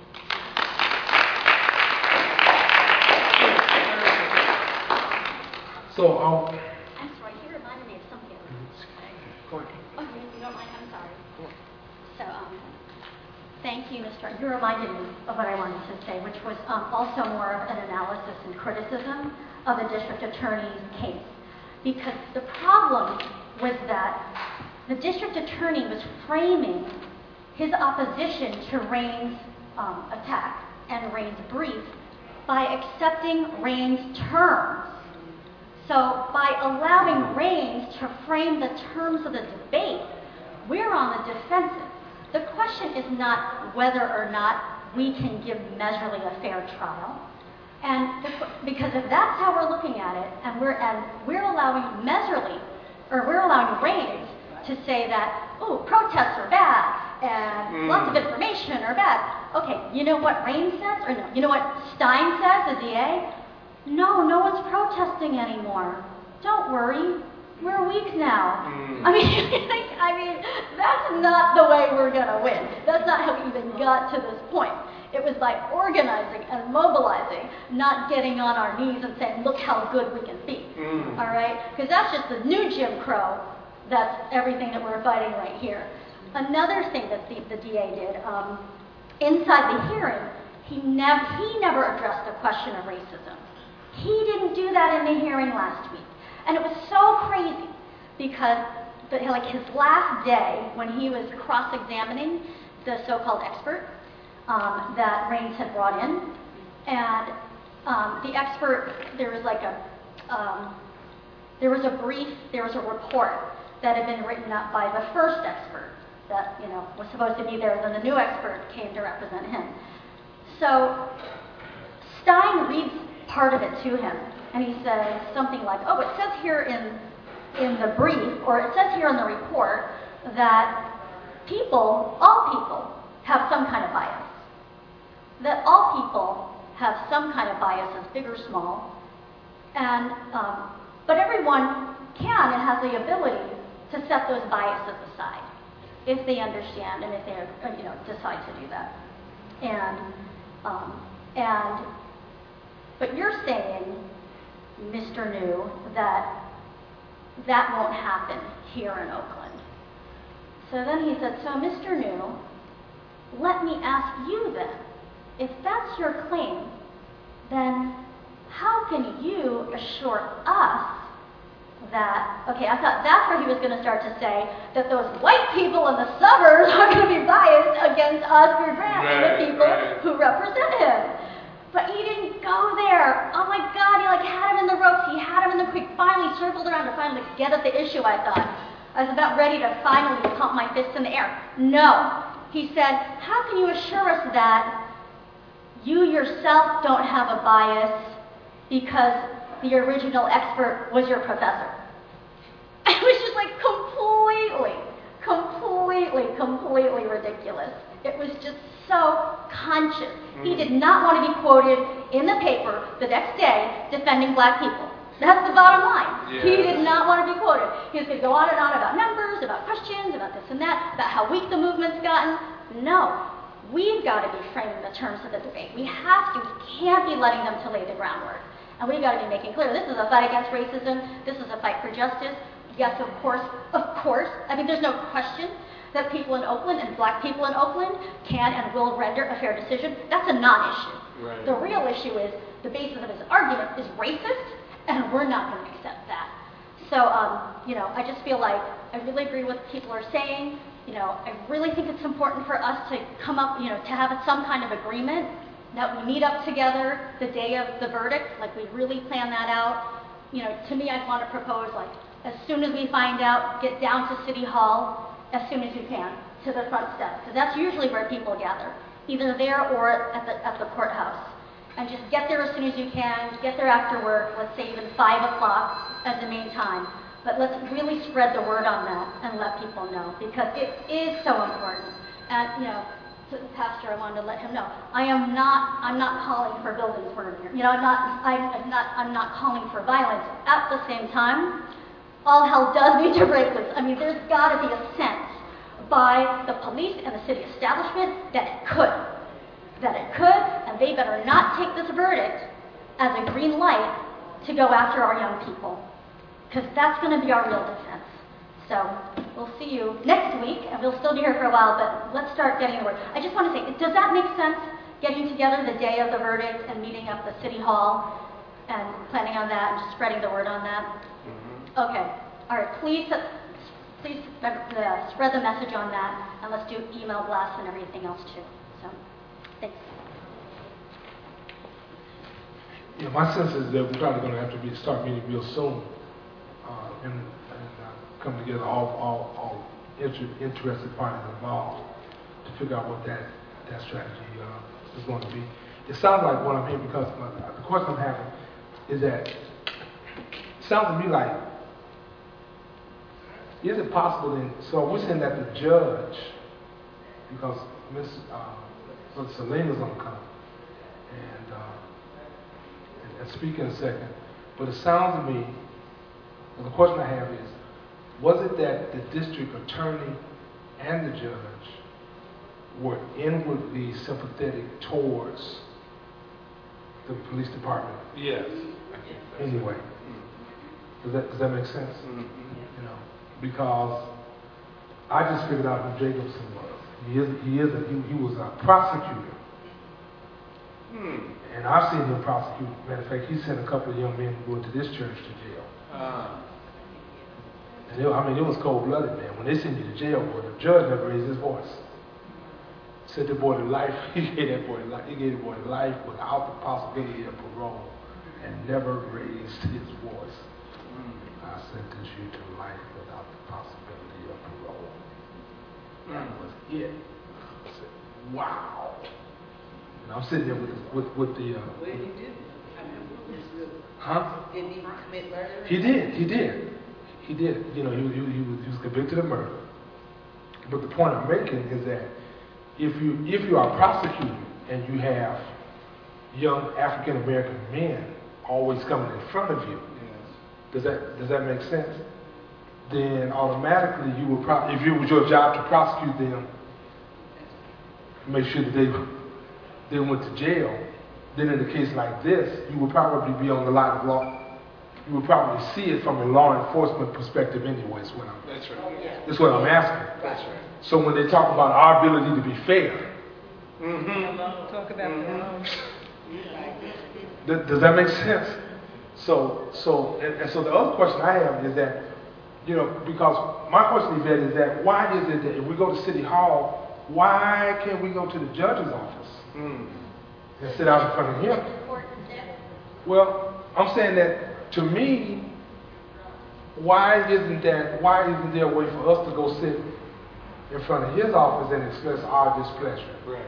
So, um, I'm sorry, he reminded me of something. go ahead. Oh, you you don't mind? I'm sorry. So, um, thank you, Mister You reminded me of what I wanted to say, which was um, also more of an analysis and criticism of the district attorney's case. Because the problem was that the district attorney was framing his opposition to Rain's um, attack and Rain's brief by accepting Rain's terms. So by allowing Rains to frame the terms of the debate, we're on the defensive. The question is not whether or not we can give Meserly a fair trial. And the, because if that's how we're looking at it, and we're, and we're allowing Meserly, or we're allowing Rains to say that, oh, protests are bad, and mm. lots of information are bad. Okay, you know what Rains says? Or no, you know what Stein says, the D A? No, no one's protesting anymore. Don't worry, we're weak now. Mm. I mean, I mean, that's not the way we're gonna win. That's not how we even got to this point. It was by organizing and mobilizing, not getting on our knees and saying, look how good we can be. Mm. All right? Because that's just the new Jim Crow. That's everything that we're fighting right here. Another thing that the, the D A did, um, inside the hearing, he, nev- he never addressed the question of racism. He didn't do that in the hearing last week. And it was so crazy because the, like his last day when he was cross-examining the so-called expert um, that Rains had brought in, and um, the expert, there was like a, um, there was a brief, there was a report that had been written up by the first expert that, you know, was supposed to be there, and then the new expert came to represent him. So Stein reads part of it to him, and he says something like, oh, it says here in in the brief, or it says here in the report, that people, all people, have some kind of bias. That all people have some kind of biases, big or small, and um, but everyone can and has the ability to set those biases aside if they understand and if they, you know, decide to do that. And um, and but you're saying, Mister New, that that won't happen here in Oakland. So then he said, so Mister New, let me ask you then, if that's your claim, then how can you assure us that, okay, I thought that's where he was going to start to say that those white people in the suburbs are going to be biased against Oscar Grant right, and the people right. who represent him. But he didn't go there. Oh my God, he like had him in the ropes. He had him in the quick. Finally circled around to finally get at the issue, I thought. I was about ready to finally pump my fist in the air. No. He said, how can you assure us that you yourself don't have a bias because the original expert was your professor? It was just like completely, completely, completely ridiculous. It was just so conscious. Mm. He did not want to be quoted in the paper the next day defending black people. That's the bottom line. Yes. He did not want to be quoted. He was going to go on and on about numbers, about questions, about this and that, about how weak the movement's gotten. No. We've got to be framing the terms of the debate. We have to. We can't be letting them to lay the groundwork. And we've got to be making clear, this is a fight against racism. This is a fight for justice. Yes, of course, of course. I mean, there's no question that people in Oakland and black people in Oakland can and will render a fair decision. That's a non-issue. Right. The real issue is the basis of his argument is racist, and we're not going to accept that. So, um, you know, I just feel like I really agree with what people are saying. You know, I really think it's important for us to come up, you know, to have some kind of agreement that we meet up together the day of the verdict, like we really plan that out. You know, to me, I'd want to propose, like, as soon as we find out, get down to City Hall as soon as you can, to the front steps, because that's usually where people gather, either there or at the, at the courthouse. And just get there as soon as you can, get there after work, let's say even five o'clock as the main time. But let's really spread the word on that and let people know, because it is so important. And, you know, to the pastor, I wanted to let him know, I am not, I'm not calling for buildings burned here. You know, I'm not, I'm I'm not, I'm not calling for violence. At the same time, all hell does need to break loose. I mean, there's got to be a sense by the police and the city establishment that it could, that it could, and they better not take this verdict as a green light to go after our young people, because that's going to be our real defense. So we'll see you next week, and we'll still be here for a while, but let's start getting the word. I just want to say, does that make sense, getting together the day of the verdict and meeting up at City Hall and planning on that and just spreading the word on that? Mm-hmm. Okay. All right. Please, please spread, uh, spread the message on that, and let's do email blasts and everything else too. So, thanks. Yeah, my sense is that we're probably going to have to be, start meeting real soon, uh, and, and uh, come together, all, all, all inter interested parties involved, to figure out what that, that strategy uh, is going to be. It sounds like what I'm hearing, because my, the question I'm having is that, it sounds to me like, is it possible then, so we're saying that the judge, because Miss Uh, Selena's going to come, and, uh, and, and speak in a second, but it sounds to me, well, the question I have is, was it that the district attorney and the judge were inwardly sympathetic towards the police department? Yes. Anyway, does that, does that make sense? Mm-hmm. You know, because I just figured out who Jacobson was. He is, he is, a, he, he was a prosecutor. Hmm. And I've seen him prosecute. Matter of fact, he sent a couple of young men who went to this church to jail. Ah. And it, I mean, it was cold-blooded, man. When they send you to jail, boy, the judge never raised his voice. Said the boy to life. He gave that boy life. He gave the boy life without the possibility of parole, and never raised his voice. Mm. I sentence you to life without the possibility of parole. Mm. That was it. I said, wow. And I'm sitting there with the, with, with the. Uh, What did he do? I mean, this real. Huh? Didn't he commit murder? He did. He did. He did. You know, he, he, he, was, he was convicted of murder. But the point I'm making is that if you if you are prosecuting and you have young African American men always coming in front of you, yes. does that does that make sense? Then automatically you would probably, if it was your job to prosecute them, make sure that they they went to jail. Then in a case like this, you would probably be on the line of law. You would probably see it from a law enforcement perspective anyway. Is what I'm. That's right. That's what I'm asking. That's right. So when they talk about our ability to be fair, mm-hmm. Talk about mm-hmm. th does that make sense? So, so, and, and so the other question I have is that, you know, because my question is that, is that why is it that if we go to City Hall, why can't we go to the judge's office mm. and sit out in front of him? Well, I'm saying that to me, why isn't that? Why isn't there a way for us to go sit in front of his office and express our displeasure? Right,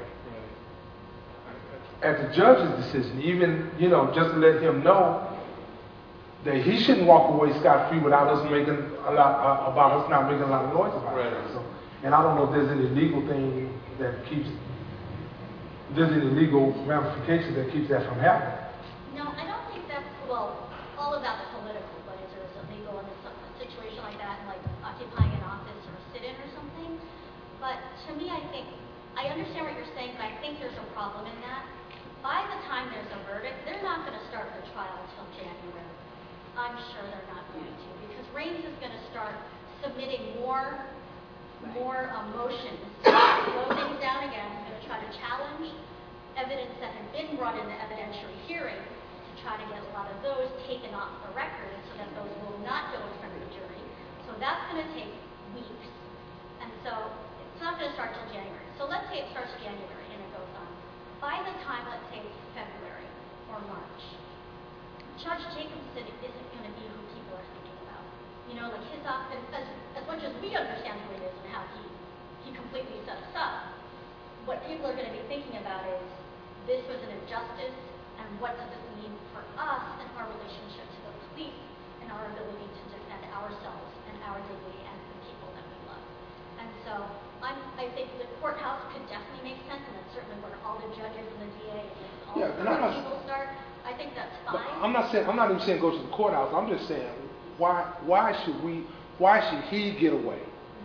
right. At the judge's decision, even, you know, just to let him know that he shouldn't walk away scot-free without us making a lot, uh, about us not making a lot of noise about right. it. So, and I don't know if there's any legal thing that keeps, there's any legal ramifications that keeps that from happening. No, I don't think that's, well, all of that's political, but is there a legal in a situation like that, like occupying an office or a sit-in or something? But to me, I think, I understand what you're saying, but I think there's a problem in that. By the time there's a verdict, they're not going to start the trial until January. I'm sure they're not going to, because Raines is going to start submitting more, more uh, motions to slow things down again. He's going to try to challenge evidence that had been brought in the evidentiary hearing to try to get a lot of those taken off the record so that those will not go in front of the jury. So that's going to take weeks. And so it's not going to start till January. So let's say it starts January and it goes on. By the time, let's say it's February or March, Judge Jacobson isn't going to be who people are thinking about. You know, like his office, as, as much as we understand who he is and how he, he completely set us up, what people are going to be thinking about is, this was an injustice, and what does this mean for us and our relationship to the police and our ability to defend ourselves and our dignity and the people that we love. And so I'm I think the courthouse could definitely make sense, and that's certainly where all the judges and the D A and all Yeah, the and I'm court not- people start. I think that's But fine. I'm not saying, I'm not even saying go to the courthouse, I'm just saying, why, why should we, why should he get away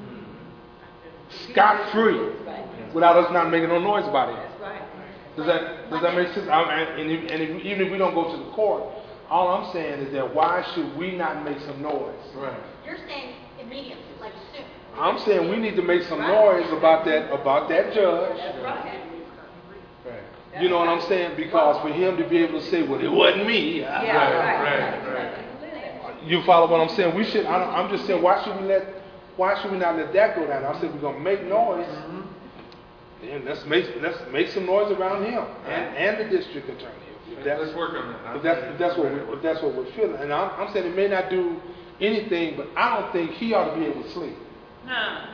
scot-free Right. without us not making no noise about it? That's right. Does that, does that make sense? I- I- And, if- and if, even if we don't go to the court, all I'm saying is that why should we not make some noise? Right. You're saying immediately, like soon. I'm saying we need to make some noise about that, about that judge. That's right. Right. You know what I'm saying? Because for him to be able to say, well, it wasn't me. Yeah, Right, right. right, right. You follow what I'm saying? We should, I don't, I'm just saying, why should we let, why should we not let that go down? I said, we're gonna make noise. Then let's make, let's make some noise around him and, and the district attorney. If that's- Let's work on that. If that's, if that's what, we, if that's what we're feeling. And I'm, I'm saying it may not do anything, but I don't think he ought to be able to sleep. And,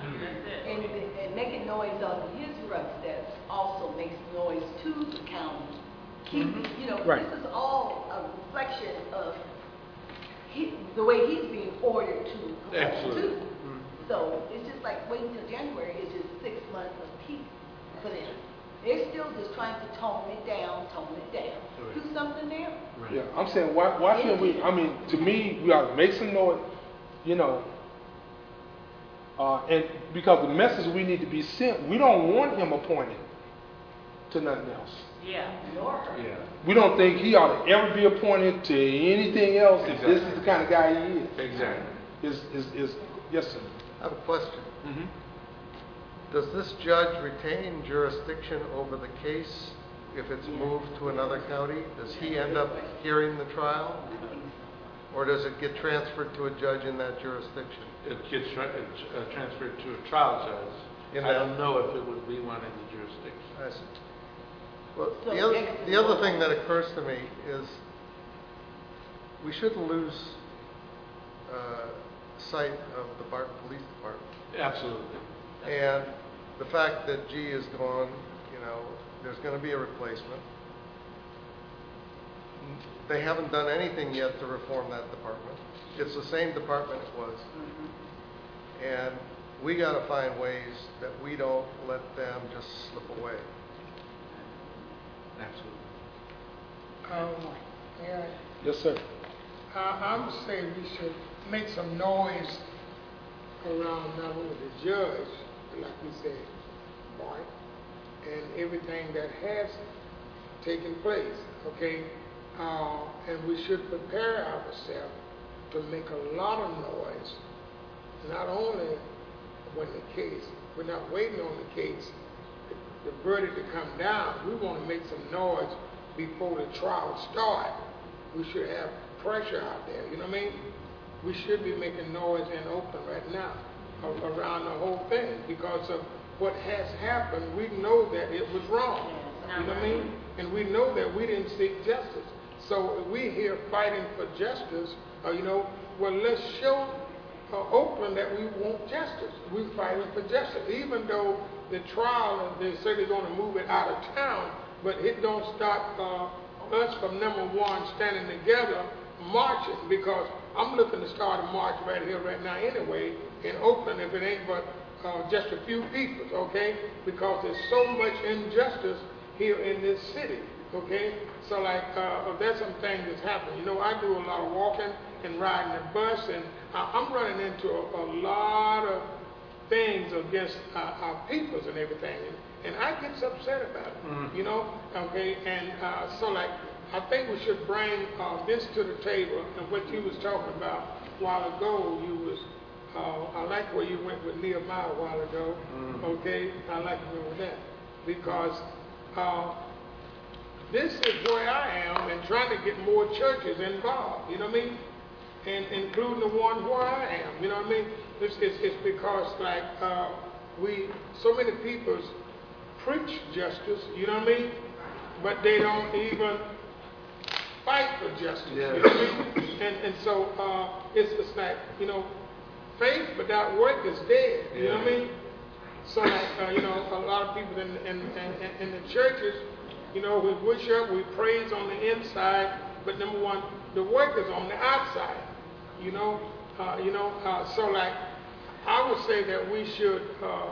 and making noise on his front steps also makes noise to the county. Keep, you know, Right. this is all a reflection of he, the way he's being ordered to perform Absolutely. too. So it's just like waiting till January is just six months of peace for them. They're still just trying to tone it down, tone it down, do something there. Yeah, I'm saying, why, why can't we, I mean, to me, we ought to make some noise, you know, uh, and because the message we need to be sent, we don't want him appointed to nothing else. Yeah. Nor her. Yeah. We don't think he ought to ever be appointed to anything else if this is the kind of guy he is. Exactly. Is, is, is, yes, sir. I have a question. Mm-hmm. Does this judge retain jurisdiction over the case if it's moved to another county? Does he end up hearing the trial? Or does it get transferred to a judge in that jurisdiction? It gets tra- uh, transferred to a trial judge. In I that- don't know if it would be one in the jurisdiction. I see. Well, So the other, next- the other thing that occurs to me is we shouldn't lose uh, sight of the Barton Police Department. Absolutely. And the fact that G is gone, you know, there's going to be a replacement. They haven't done anything yet to reform that department. It's the same department it was. And we got to find ways that we don't let them just slip away. Absolutely. Um, yeah, Yes, sir. I, I would say we should make some noise around not only the judge, but like we said, Mark, and everything that has taken place, okay? Uh, and we should prepare ourselves to make a lot of noise, not only when the case, we're not waiting on the case, the, the verdict to come down. We want to make some noise before the trial starts. We should have pressure out there, you know what I mean? We should be making noise in Oakland right now a- around the whole thing because of what has happened. We know that it was wrong, you know what I mean? And we know that we didn't seek justice. So we here fighting for justice, uh, you know, well, let's show uh, Oakland that we want justice. We're fighting for justice, even though the trial, they say they're going to move it out of town, but it don't stop uh, us from, number one, standing together, marching, because I'm looking to start a march right here, right now anyway, in Oakland, if it ain't but uh, just a few people, okay? Because there's so much injustice here in this city, okay? So like, uh, there's some things that's happening. You know, I do a lot of walking and riding the bus, and I, I'm running into a, a lot of things against uh, our peoples and everything, and, and I get upset about it, Mhm. you know, okay? And uh, so like, I think we should bring uh, this to the table, and what you was talking about a while ago, you was, uh, I like where you went with Nehemiah a while ago, Mhm. okay? I like to go with that, because uh, this is where I am, and trying to get more churches involved, you know what I mean? And including the one where I am, you know what I mean? It's, it's, it's because like uh, we, so many people preach justice, you know what I mean? But they don't even fight for justice, Yeah. you know what I mean? And, and so uh, it's, it's like, you know, faith without work is dead, you know what I Yeah. mean? So like, uh, you know, a lot of people in, in, in, in the churches, you know, we worship, we praise on the inside, but number one, the work is on the outside, you know, uh, you know, uh, so like, I would say that we should uh,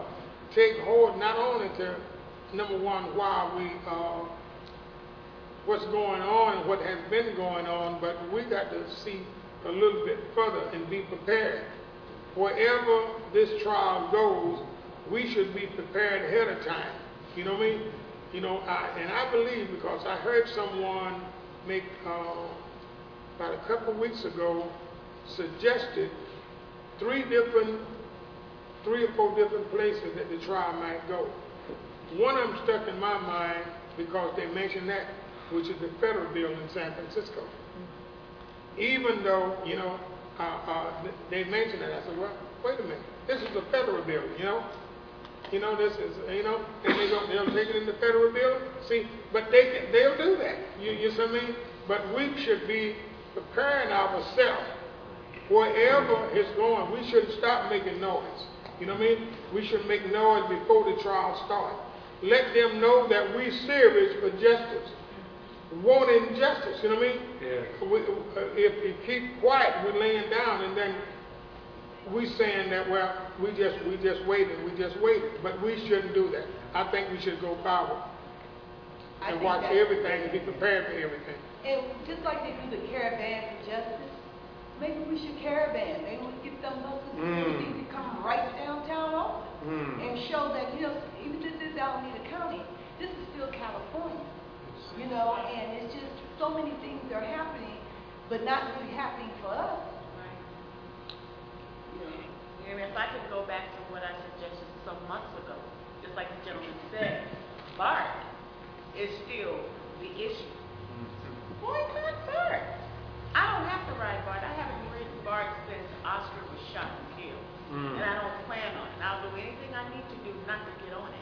take hold not only to, number one, why we, uh, what's going on, what has been going on, but we got to see a little bit further and be prepared. Wherever this trial goes, we should be prepared ahead of time. You know what I mean? You know, I, and I believe, because I heard someone make, uh, about a couple of weeks ago, suggested three different, three or four different places that the trial might go. One of them stuck in my mind because they mentioned that, which is the federal building in San Francisco. Even though, you know, uh, uh, they mentioned it, I said, well, wait a minute, this is a federal building, you know? You know, this is, you know, and they go, they'll take it in the federal building. See, but they can, they'll do that. You, you see what I mean? But we should be preparing ourselves. Wherever it's going, we shouldn't stop making noise. You know what I mean? We should make noise before the trial starts. Let them know that we serious for justice. Want injustice, you know what I mean? Yeah. We, uh, if we keep quiet, we're laying down, and then we saying that, well, we just we just waited, we just waited. But we shouldn't do that. I think we should go forward I and think watch that's- everything and be prepared for everything. And just like they do the caravan for justice, maybe we should caravan. Maybe we get some local community to come right downtown Oakland Mm. and show that, you know, even if this is Alameda County, this is still California. You know, and it's just so many things are happening, but not really happening for us. And if I could go back to what I suggested some months ago, just like the gentleman said, BART is still the issue. Boycott BART. I don't have to ride BART. I haven't ridden BART since Oscar was shot and killed. Mm. And I don't plan on it. I'll do anything I need to do not to get on it.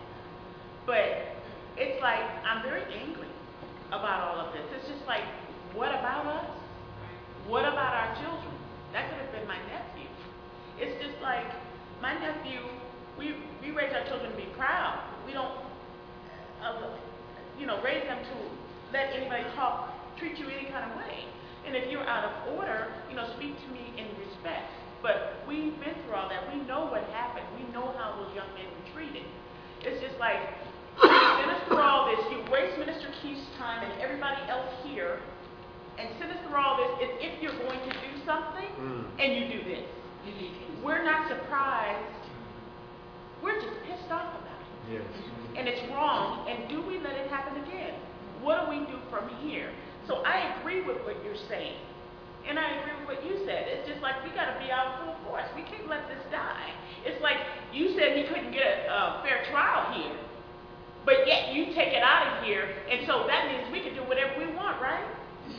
But it's like, I'm very angry about all of this. It's just like, what about us? What about our children? That could have been my nephew. It's just like, my nephew, we, we raise our children to be proud. We don't, uh, you know, raise them to let anybody talk, treat you any kind of way. And if you're out of order, you know, speak to me in respect. But we've been through all that. We know what happened. We know how those young men were treated. It's just like, you send us through all this, you waste Minister Keith's time and everybody else here, and send us through all this if, if you're going to do something, Mm. and you do this. We're not surprised. We're just pissed off about it. Yes. And it's wrong. And do we let it happen again? What do we do from here? So I agree with what you're saying. And I agree with what you said. It's just like we got to be out full force. We can't let this die. It's like you said he couldn't get a uh, fair trial here. But yet you take it out of here. And so that means we can do whatever we want, right?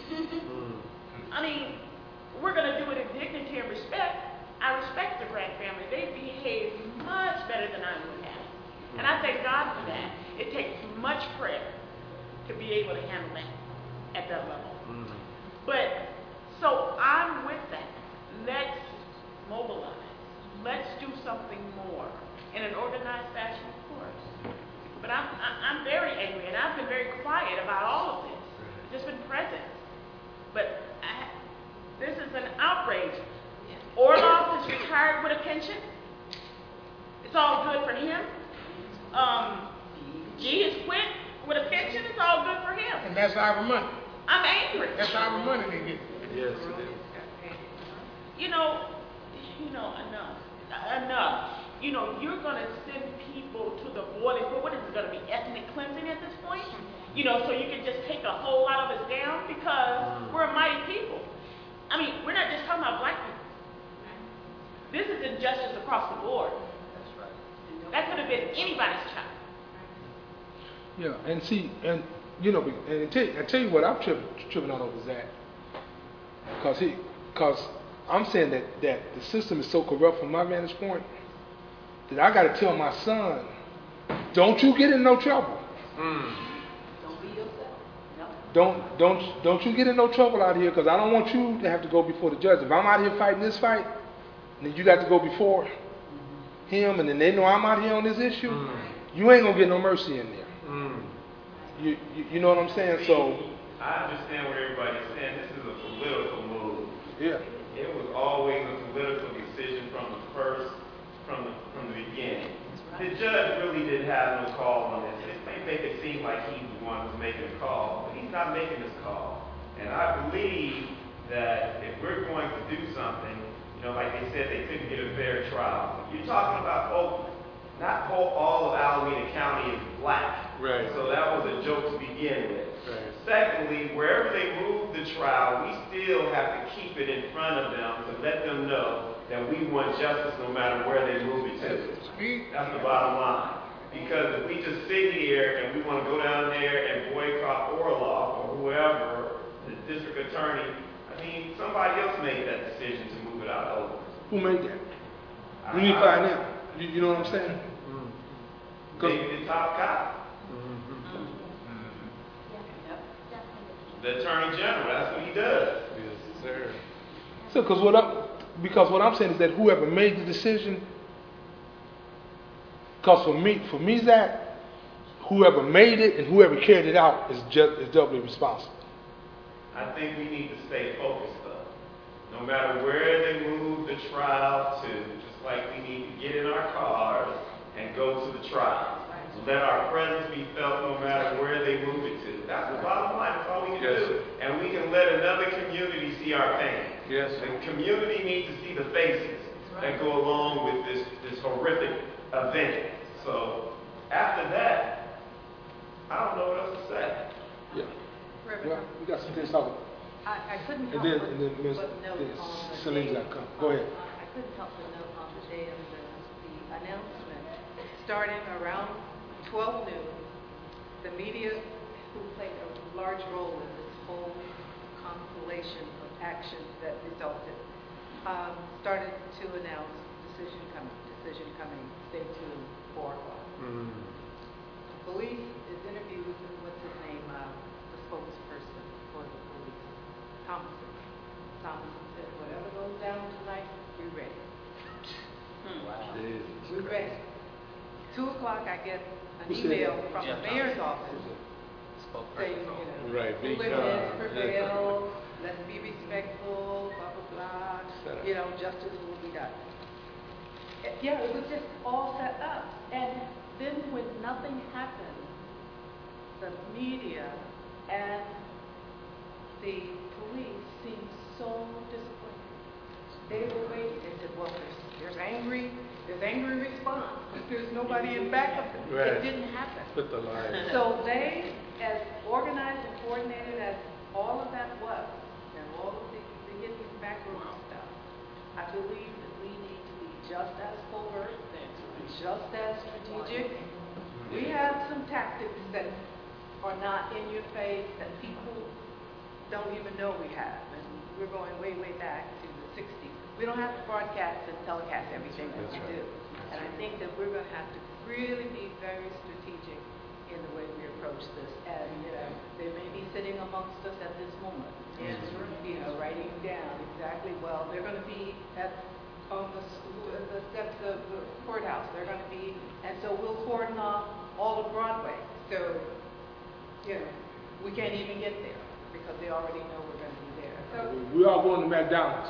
Mm. I mean, we're going to do it in dignity and respect. I respect the Grant family. They behave much better than I would have. And I thank God for that. It takes much prayer to be able to handle that at that level. Mm. But, so I'm with that. Let's mobilize. Let's do something more in an organized fashion, of course. But I'm, I'm very angry, and I've been very quiet about all of this. Just been present. But I, this is an outrage. Orloff is retired with a pension. It's all good for him. Um, G is quit with a pension. It's all good for him. And that's our money. I'm angry. That's our money they get. Yes, it is. You know, you know, enough. Enough. You know, you're going to send people to the boiling point. What is it going to be, ethnic cleansing at this point? You know, so you can just take a whole lot of us down because we're a mighty people. I mean, we're not just talking about black people. This is injustice across the board. That's right. That could have been anybody's child. Yeah, and see, and you know, and I tell you, I tell you what I'm tripping, tripping on over Zach, because he, because I'm saying that that the system is so corrupt from my vantage point that I got to tell my son, don't you get in no trouble. Mm. Don't be yourself. No. Don't don't don't you get in no trouble out here, because I don't want you to have to go before the judge. If I'm out here fighting this fight, then you got to go before him, and then they know I'm out here on this issue. Mm. You ain't gonna get no mercy in there. Mm. You, you you know what I'm saying? So I understand what everybody's saying. This is a political move. yeah, It was always a political decision from the first, from the from the beginning. the judge really didn't have no call on this. It may make it seem like he's the one who's making the call, but he's not making this call. And I believe that if we're going to do something, you know, like they said, they couldn't get a fair trial. You're talking about Oakland. Not whole, all of Alameda County is black. Right. So that was a joke to begin with. Right. Secondly, wherever they move the trial, we still have to keep it in front of them to let them know that we want justice no matter where they move it to. That's the bottom line. Because if we just sit here and we want to go down there and boycott Orloff or whoever, the district attorney, I mean, somebody else made that decision to move it out of Oakland. Who made that? I- We need to I- find out. You, you know what I'm saying? Maybe the top cop. The attorney general, that's what he does. Yes, sir. So, because what I'm, because what I'm saying is that whoever made the decision, because for me, for me, Zach, whoever made it and whoever carried it out is just is doubly responsible. I think we need to stay focused though. No matter where they move the trial to, just like we need to get in our cars and go to the trial. Let our presence be felt no matter where they move it to. That's the bottom line. That's all we can Yes, do. sir. And we can let another community see our pain. Yes, sir. The community needs to see the faces that go along with this, this horrific event. So after that, I don't know what else to say. Yeah. Reverend, Well, we got some things to talk about. I, I couldn't And help then, but, and then Miz but note then on the Celine's day- got to come. Go ahead. I couldn't help but note on the day of the, the announcement, starting around twelve noon, the media, who played a large role in this whole constellation of actions that resulted, um, started to announce decision coming, decision coming, stay tuned, four o'clock. Mm. Police is interviewed with, what's his name, uh, the spokesperson for the police, Thomason. Thomason said, whatever goes down tonight, we're ready. Jesus We're ready. Two o'clock, I get an Who said email that? from Jeff the mayor's office saying, you know, Right, big hooligan time. prevail, let's be respectful, blah, blah, blah, Set up. you know, justice will be done. Eh, Yeah, it was just all set up. And then when nothing happened, the media and the police seemed so disappointed. They were waiting. They said, well, there's, there's angry, there's angry response. There's nobody in back of it. Right. It didn't happen. Put the line. So they, as organized and coordinated as all of that was, and all of the, the hidden background stuff, I believe that we need to be just as covert, just as strategic. We have some tactics that are not in your face, that people don't even know we have. And we're going way, way back to the sixties. We don't have to broadcast and telecast everything that we do. And I think that we're going to have to really be very strategic in the way we approach this. And, you know, they may be sitting amongst us at this moment. And, you know, writing down exactly, well, they're going to be at, on the, s- the steps of the courthouse. They're going to be, and so we'll cordon off all of Broadway. So, you know, we can't even get there because they already know we're going to be there. So, We're all going to McDonald's.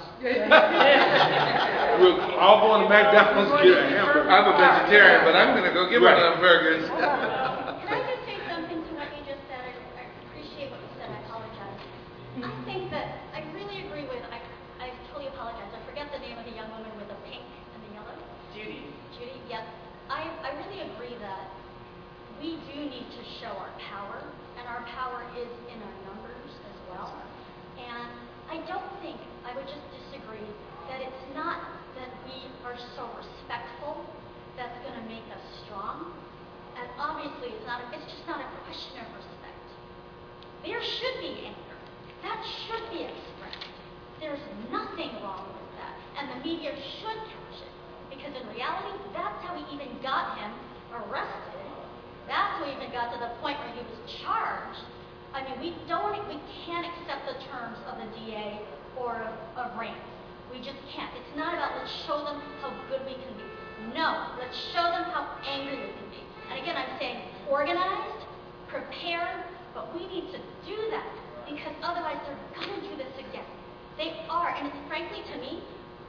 We're all going to McDonald's to get a hamburger. I'm a vegetarian, but I'm gonna go get one of them burgers. Can I just say something to what you just said? I, I appreciate what you said. I apologize. I think that I really agree with. I, I totally apologize. I forget the name of the young woman with the pink and the yellow. Judy. Judy. Yes. I I really agree that we do need to show our power, and our power is in our numbers as well. And I don't think I would just disagree that it's not that we are so respectful that's going to make us strong. And obviously, it's not. It's just not a question of respect. There should be anger. That should be expressed. There's nothing wrong with that, and the media should catch it because in reality, that's how we even got him arrested. That's how we even got to the point where he was charged. I mean, we don't. We can't accept the terms of the D A or of, of Rand. We just can't. It's not about let's show them how good we can be. No, let's show them how angry we can be. And again, I'm saying organized, prepared, but we need to do that because otherwise they're going to do this again. They are, and it's frankly to me,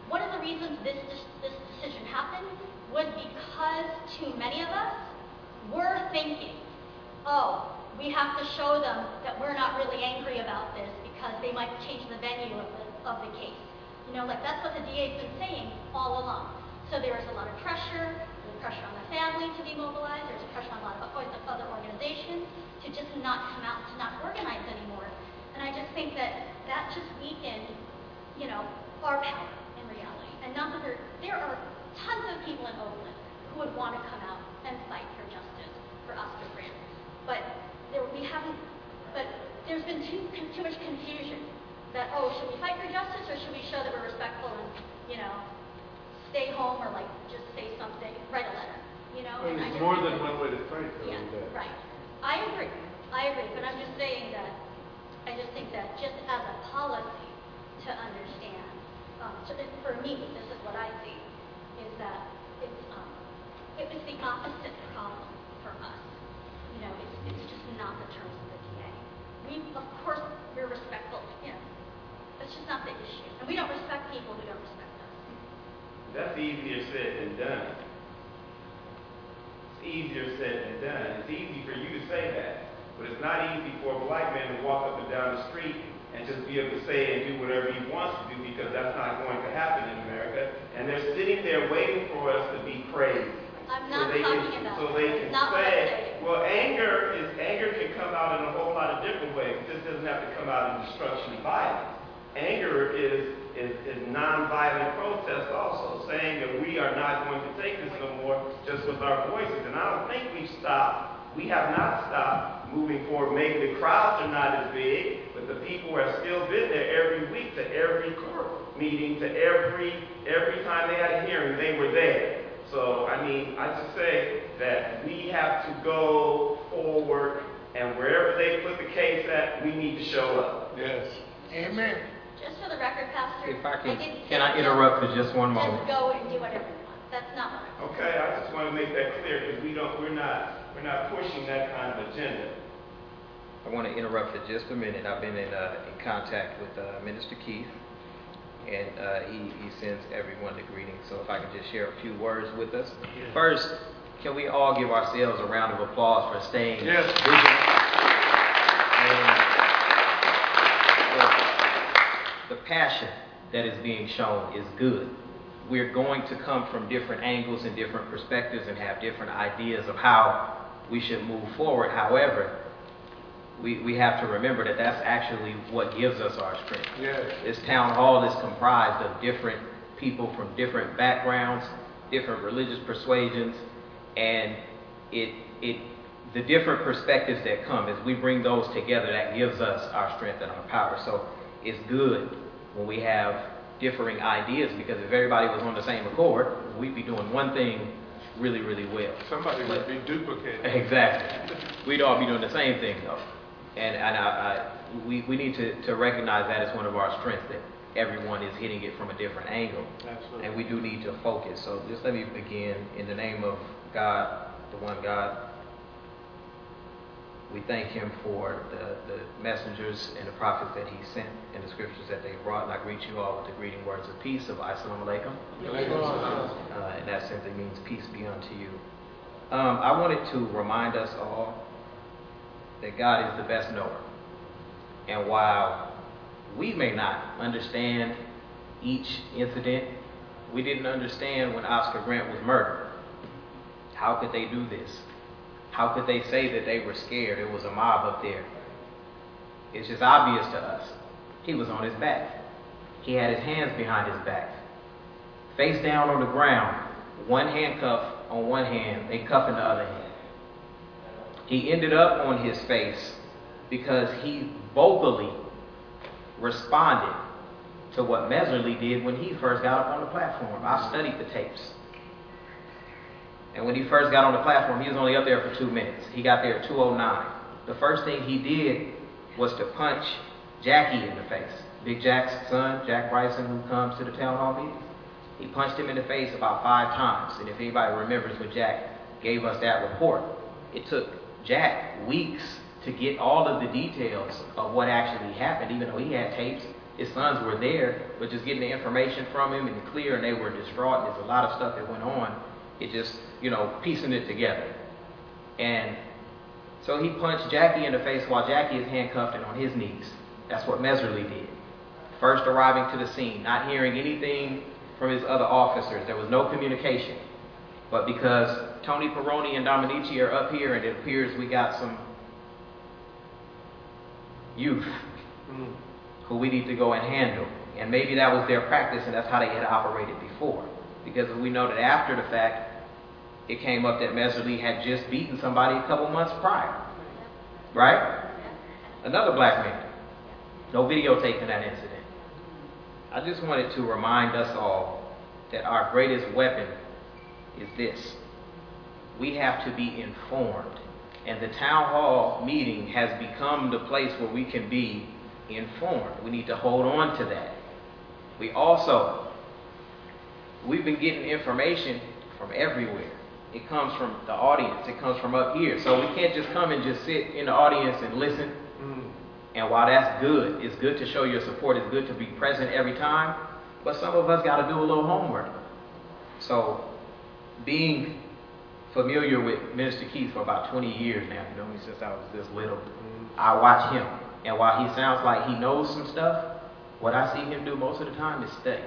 one of the reasons this, this decision happened was because too many of us were thinking, oh, we have to show them that we're not really angry about this because they might change the venue of the, of the case. You know, like that's what the D A's been saying all along. So there was a lot of pressure, there's pressure on the family to be mobilized, there's pressure on a lot of other organizations to just not come out, to not organize anymore. And I just think that that just weakened, you know, our power in reality. And not that there, there are tons of people in Oakland who would want to come out and fight for justice for Oscar Grant. But there, we haven't, but there's been too, too much confusion that, oh, should we fight for justice or should we show that we're respectful and, you know, stay home or like just say something, write a letter, you know? Well, and I there's just more think than that- one way to fight though. Yeah, that. right. I agree. I agree. But I'm just saying that I just think that just as a policy to understand, um, so that for me, this is what I see, is that it's um, it was the opposite problem for us. You know, it's it's just not the terms of the D A. We of course we're respectful. You know, that's just not the issue. And we don't respect people who don't respect us. That's easier said than done. It's easier said than done. It's easy for you to say that, but it's not easy for a black man to walk up and down the street and just be able to say and do whatever he wants to do, because that's not going to happen in America. And they're sitting there waiting for us to be crazy. I'm So not they talking can, about so that. they It's can not what I'm say, saying. well, anger is anger can come out in a whole lot of different ways. This doesn't have to come out in destruction and violence. Anger is is, is non-violent protest also, saying that we are not going to take this no more just with our voices. And I don't think we've stopped. We have not stopped moving forward. Maybe the crowds are not as big, but the people have still been there every week to every court meeting, to every every time they had a hearing, they were there. So, I mean, I just say that we have to go forward, and wherever they put the case at, we need to show up. Yes. Amen. Just for the record, Pastor, If I can, didn't can say I interrupt for just one just moment? go and do whatever you want. That's not what I'm saying. Okay, I just want to make that clear, because we don't, we're not, we're not pushing that kind of agenda. I want to interrupt for just a minute. I've been in, uh, in contact with uh, Minister Keith, and uh, he, he sends everyone the greetings. So if I could just share a few words with us. First, can we all give ourselves a round of applause for staying Yes. vigilant? And the, the passion that is being shown is good. We're going to come from different angles and different perspectives and have different ideas of how we should move forward. However, we, we have to remember that that's actually what gives us our strength. Yes. This town hall is comprised of different people from different backgrounds, different religious persuasions, and it, it, the different perspectives that come, as we bring those together, that gives us our strength and our power. So it's good when we have differing ideas, because if everybody was on the same accord, we'd be doing one thing really, really well. Somebody would be duplicated. Exactly. We'd all be doing the same thing, though. And, and I, I, we, we need to, to recognize that as one of our strengths, that everyone is hitting it from a different angle. Absolutely. And we do need to focus. So just let me begin in the name of God, the one God. We thank him for the, the messengers and the prophets that he sent and the scriptures that they brought. And I greet you all with the greeting words of peace of Assalamu alaikum. Uh, and that simply means peace be unto you. Um, I wanted to remind us all that God is the best knower. And while we may not understand each incident, we didn't understand when Oscar Grant was murdered. How could they do this? How could they say that they were scared? It was a mob up there. It's just obvious to us. He was on his back. He had his hands behind his back. Face down on the ground. One handcuff on one hand, a cuff in the other hand. He ended up on his face because he vocally responded to what Messerly did when he first got up on the platform. I studied the tapes. And when he first got on the platform, he was only up there for two minutes. He got there at two oh nine. The first thing he did was to punch Jackie in the face. Big Jack's son, Jack Bryson, who comes to the town hall meetings. He punched him in the face about five times. And if anybody remembers when Jack gave us that report, it took Jack weeks to get all of the details of what actually happened, even though he had tapes his sons were there, but just getting the information from him and clear, and they were distraught. There's a lot of stuff that went on. It just, you know, piecing it together. And so he punched Jackie in the face while Jackie is handcuffed and on his knees. That's what Meserly did. First arriving to the scene, not hearing anything from his other officers. There was no communication. But because Tony Peroni and Dominici are up here, and it appears we got some youth mm. who we need to go and handle. And maybe that was their practice, and that's how they had operated before. Because we know that after the fact, it came up that Meserly had just beaten somebody a couple months prior. Right? Another black man. No videotaping that incident. I just wanted to remind us all that our greatest weapon is this. We have to be informed. And the town hall meeting has become the place where we can be informed. We need to hold on to that. We also, we've been getting information from everywhere. It comes from the audience. It comes from up here. So we can't just come and just sit in the audience and listen. Mm. And while that's good, it's good to show your support. It's good to be present every time. But some of us got to do a little homework. So being familiar with Minister Keith for about twenty years now, you know me since I was this little, mm. I watch him. And while he sounds like he knows some stuff, what I see him do most of the time is study.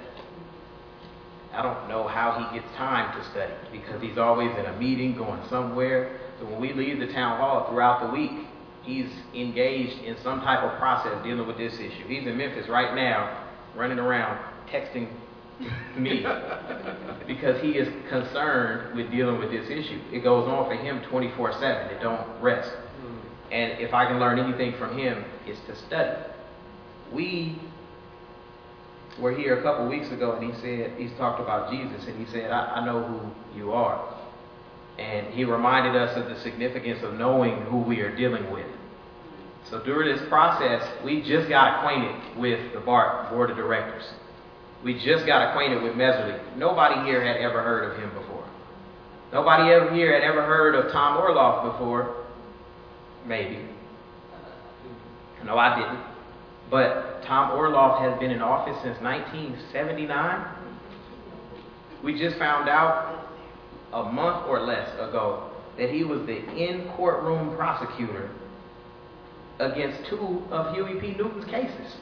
I don't know how he gets time to study because he's always in a meeting, going somewhere. So when we leave the town hall throughout the week, he's engaged in some type of process dealing with this issue. He's in Memphis right now, running around, texting me because he is concerned with dealing with this issue. It goes on for him twenty-four seven. It don't rest. And if I can learn anything from him, it's to study. We were here a couple weeks ago, and he said, he's talked about Jesus, and he said, I, I know who you are. And he reminded us of the significance of knowing who we are dealing with. So during this process, we just got acquainted with the B A R C Board of Directors. We just got acquainted with Meserly. Nobody here had ever heard of him before. Nobody ever here had ever heard of Tom Orloff before. Maybe. No, I didn't. But Tom Orloff has been in office since nineteen seventy-nine. We just found out a month or less ago that he was the in-courtroom prosecutor against two of Huey P. Newton's cases.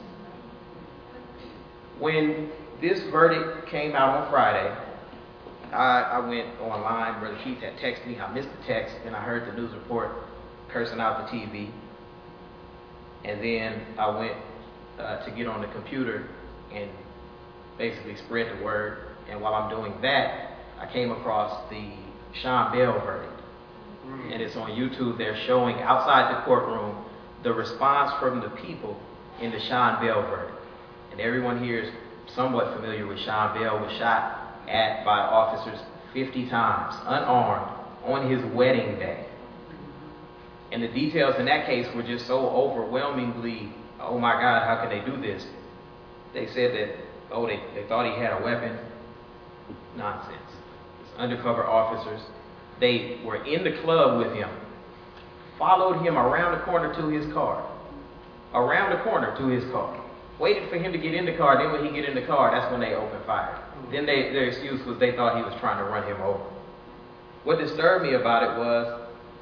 When this verdict came out on Friday, I, I went online. Brother Keith had texted me. I missed the text, and I heard the news report cursing out the T V. And then I went uh, to get on the computer and basically spread the word. And while I'm doing that, I came across the Sean Bell verdict. Mm. And it's on YouTube. They're showing outside the courtroom the response from the people in the Sean Bell verdict. And everyone here is somewhat familiar with Sean Bell. Was shot at by officers fifty times, unarmed, on his wedding day. And the details in that case were just so overwhelmingly, oh my God, how could they do this? They said that, oh, they, they thought he had a weapon. Nonsense. It's undercover officers. They were in the club with him, followed him around the corner to his car, around the corner to his car, waited for him to get in the car. Then when he get in the car, that's when they opened fire. Mm-hmm. Then they, their excuse was they thought he was trying to run him over. What disturbed me about it was,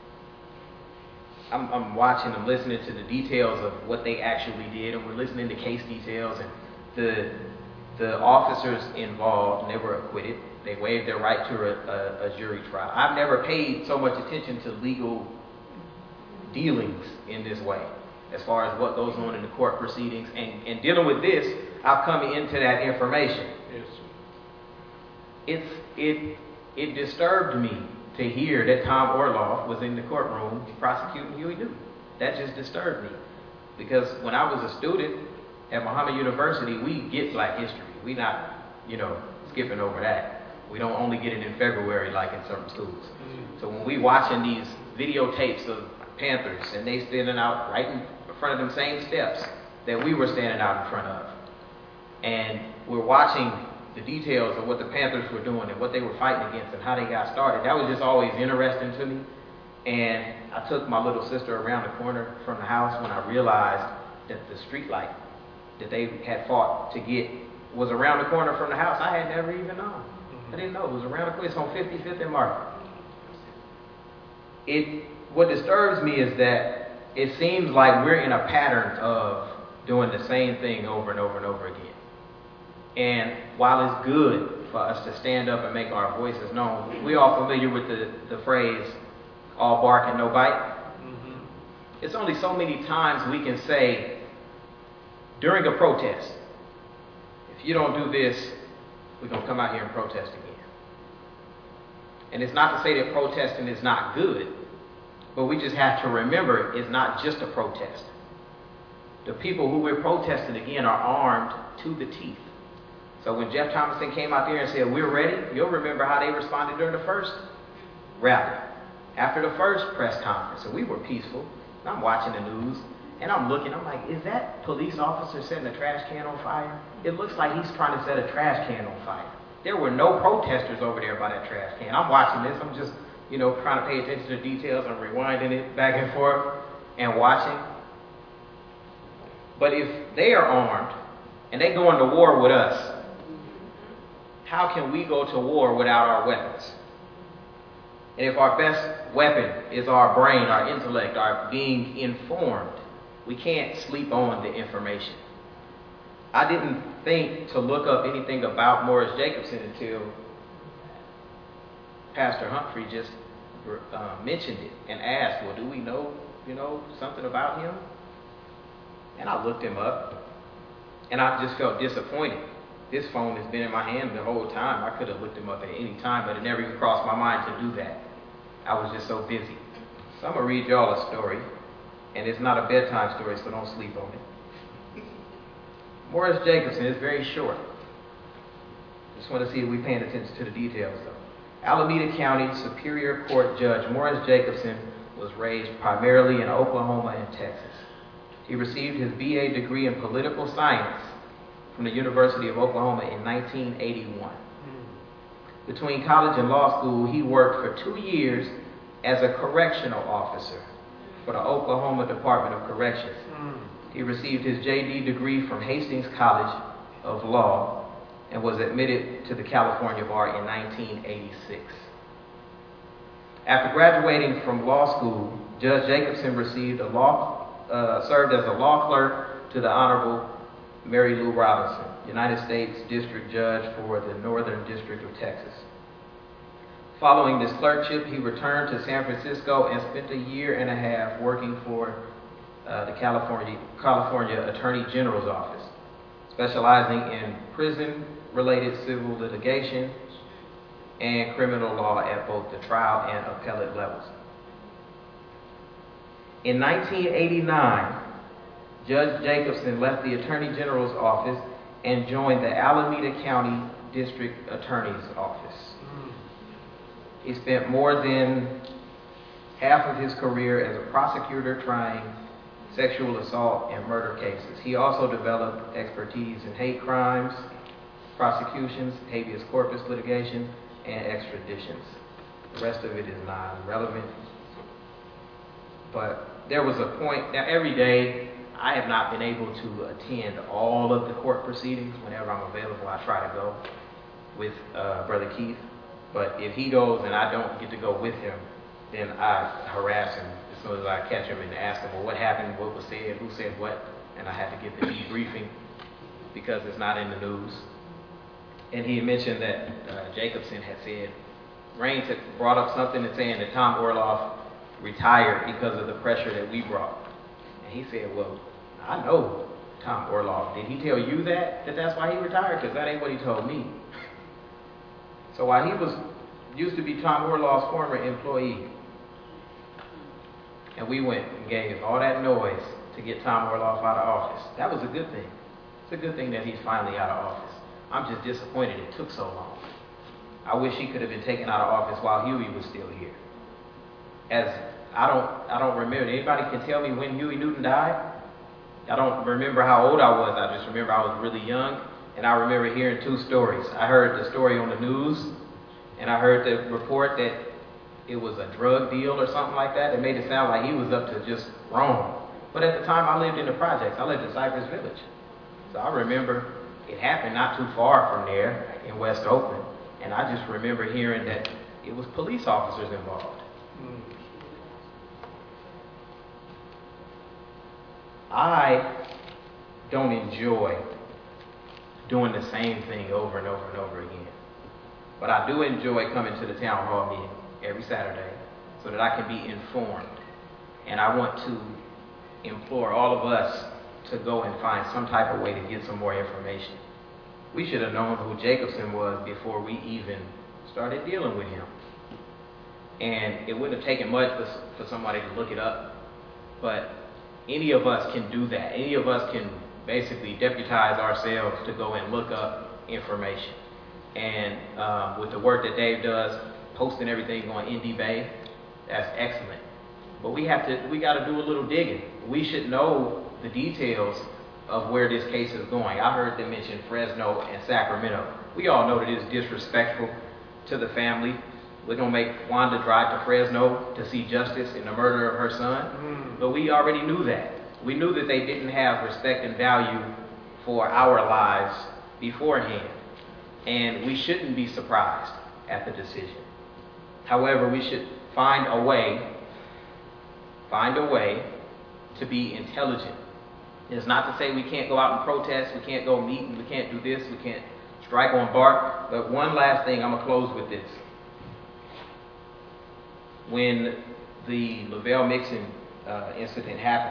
I'm, I'm watching, I'm listening to the details of what they actually did, and we're listening to case details, and the the officers involved, and they were acquitted. They waived their right to a, a, a jury trial. I've never paid so much attention to legal dealings in this way, as far as what goes on in the court proceedings, and, and dealing with this, I've come into that information. Yes. It's it it disturbed me to hear that Tom Orloff was in the courtroom prosecuting Huey Newton. That just disturbed me. Because when I was a student at Muhammad University, we get black history. We not, you know, skipping over that. We don't only get it in February like in certain schools. Mm-hmm. So when we watching these videotapes of Panthers and they standing out right in front of them same steps that we were standing out in front of, and we're watching the details of what the Panthers were doing and what they were fighting against and how they got started. That was just always interesting to me. And I took my little sister around the corner from the house when I realized that the street light that they had fought to get was around the corner from the house. I had never even known. I didn't know it was around the corner. It's on fifty-fifth and Market. It, what disturbs me is that it seems like we're in a pattern of doing the same thing over and over and over again. And while it's good for us to stand up and make our voices known, we're all familiar with the, the phrase, all bark and no bite. Mm-hmm. It's only so many times we can say, during a protest, if you don't do this, we're going to come out here and protest again. And it's not to say that protesting is not good, but we just have to remember it's not just a protest. The people who we're protesting again are armed to the teeth. So when Jeff Thomason came out there and said, we're ready, you'll remember how they responded during the first rally. After the first press conference, so we were peaceful. And I'm watching the news, and I'm looking, I'm like, is that police officer setting a trash can on fire? It looks like he's trying to set a trash can on fire. There were no protesters over there by that trash can. I'm watching this, I'm just, you know, trying to pay attention to the details and rewinding it back and forth and watching. But if they are armed and they go into war with us, how can we go to war without our weapons? And if our best weapon is our brain, our intellect, our being informed, we can't sleep on the information. I didn't think to look up anything about Morris Jacobson until Pastor Humphrey just uh, mentioned it and asked, well, do we know, you know, something about him? And I looked him up, and I just felt disappointed. This phone has been in my hand the whole time. I could have looked him up at any time, but it never even crossed my mind to do that. I was just so busy. So I'm going to read y'all a story, and it's not a bedtime story, so don't sleep on it. Morris Jacobson is very short. Just want to see if we're paying attention to the details, though. Alameda County Superior Court Judge Morris Jacobson was raised primarily in Oklahoma and Texas. He received his B A degree in political science from the University of Oklahoma in nineteen eighty-one. Between college and law school, he worked for two years as a correctional officer for the Oklahoma Department of Corrections. He received his J D degree from Hastings College of Law and was admitted to the California Bar in nineteen eighty-six. After graduating from law school, Judge Jacobson received a law, uh, served as a law clerk to the Honorable Mary Lou Robinson, United States District Judge for the Northern District of Texas. Following this clerkship, he returned to San Francisco and spent a year and a half working for uh, the California, California Attorney General's Office, specializing in prison-related civil litigation and criminal law at both the trial and appellate levels. In nineteen eighty-nine, Judge Jacobson left the Attorney General's office and joined the Alameda County District Attorney's Office. He spent more than half of his career as a prosecutor trying sexual assault and murder cases. He also developed expertise in hate crimes, prosecutions, habeas corpus litigation, and extraditions. The rest of it is non-relevant. But there was a point, now every day, I have not been able to attend all of the court proceedings. Whenever I'm available, I try to go with uh, Brother Keith. But if he goes and I don't get to go with him, then I harass him as soon as I catch him and ask him, well, what happened, what was said, who said what, and I have to get the debriefing because it's not in the news. And he mentioned that uh, Jacobson had said, Raines had brought up something and saying that Tom Orloff retired because of the pressure that we brought. And he said, well, I know Tom Orloff. Did he tell you that, that that's why he retired? Because that ain't what he told me. So while he was, used to be Tom Orloff's former employee, and we went and gave all that noise to get Tom Orloff out of office, that was a good thing. It's a good thing that he's finally out of office. I'm just disappointed it took so long. I wish he could have been taken out of office while Huey was still here. As I don't, I don't remember. Anybody can tell me when Huey Newton died? I don't remember how old I was. I just remember I was really young, and I remember hearing two stories. I heard the story on the news, and I heard the report that it was a drug deal or something like that. It made it sound like he was up to just wrong. But at the time, I lived in the projects. I lived in Cypress Village. So I remember it happened not too far from there in West Oakland, and I just remember hearing that it was police officers involved. Mm. I don't enjoy doing the same thing over and over and over again. But I do enjoy coming to the town hall meeting every Saturday so that I can be informed. And I want to implore all of us to go and find some type of way to get some more information. We should have known who Jacobson was before we even started dealing with him. And it wouldn't have taken much for, for somebody to look it up. But any of us can do that. Any of us can basically deputize ourselves to go and look up information. And um, with the work that Dave does, posting everything on Indy Bay, that's excellent. But we have to, we got to do a little digging. We should know the details of where this case is going. I heard them mention Fresno and Sacramento. We all know that it's disrespectful to the family. We're going to make Wanda drive to Fresno to see justice in the murder of her son. Mm. But we already knew that. We knew that they didn't have respect and value for our lives beforehand. And we shouldn't be surprised at the decision. However, we should find a way, find a way to be intelligent. It's not to say we can't go out and protest, we can't go meet, and we can't do this, we can't strike on Bart. But one last thing, I'm going to close with this. When the Lavelle Mixon uh, incident happened,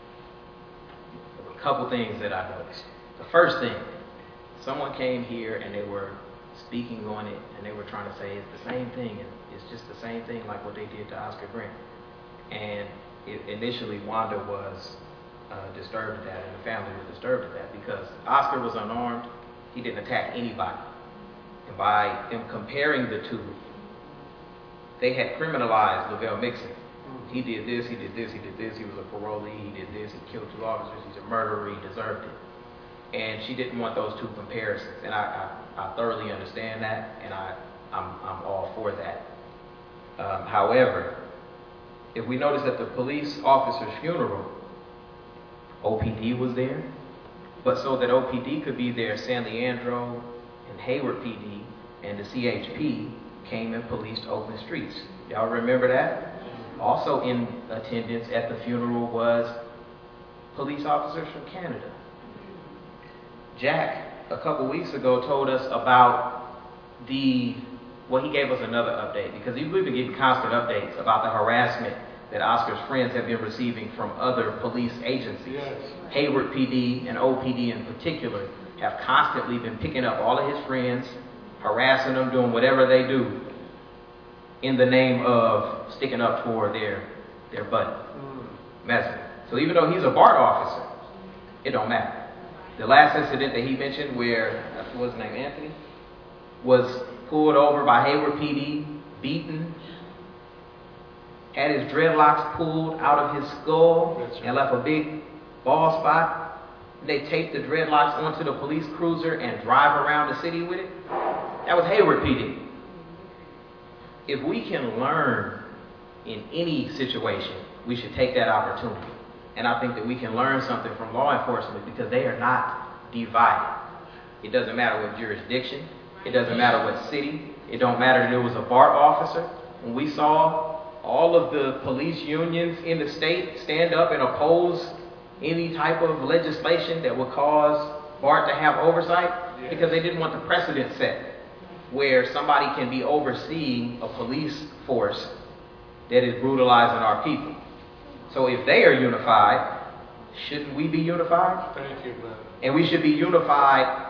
there were a couple things that I noticed. The first thing, someone came here and they were speaking on it, and they were trying to say it's the same thing, and it's just the same thing like what they did to Oscar Grant. And it, initially, Wanda was uh, disturbed at that, and the family was disturbed at that, because Oscar was unarmed. He didn't attack anybody. And by them comparing the two, they had criminalized Lavelle Mixon. He did this, he did this, he did this, he was a parolee, he did this, he killed two officers, he's a murderer, he deserved it. And she didn't want those two comparisons. And I, I, I thoroughly understand that, and I, I'm, I'm all for that. Um, however, if we notice at the police officer's funeral, O P D was there, but so that O P D could be there, San Leandro and Hayward P D and the C H P came and policed open streets. Y'all remember that? Also in attendance at the funeral was police officers from Canada. Jack, a couple weeks ago, told us about the, well, he gave us another update, because we've been getting constant updates about the harassment that Oscar's friends have been receiving from other police agencies. Yes. Hayward P D and O P D in particular have constantly been picking up all of his friends, harassing them, doing whatever they do in the name of sticking up for their, their buddy, mm. Messer. So even though he's a BART officer, it don't matter. The last incident that he mentioned, where, what was his name, Anthony, was pulled over by Hayward P D, beaten, had his dreadlocks pulled out of his skull, right, and left a big bald spot. They taped the dreadlocks onto the police cruiser and drive around the city with it. That was Hayward P D. If we can learn in any situation, we should take that opportunity. And I think that we can learn something from law enforcement, because they are not divided. It doesn't matter what jurisdiction. It doesn't matter what city. It don't matter that it was a BART officer. When we saw all of the police unions in the state stand up and oppose any type of legislation that would cause BART to have oversight, yes, because they didn't want the precedent set where somebody can be overseeing a police force that is brutalizing our people. So if they are unified, shouldn't we be unified? Thank you, man. And we should be unified.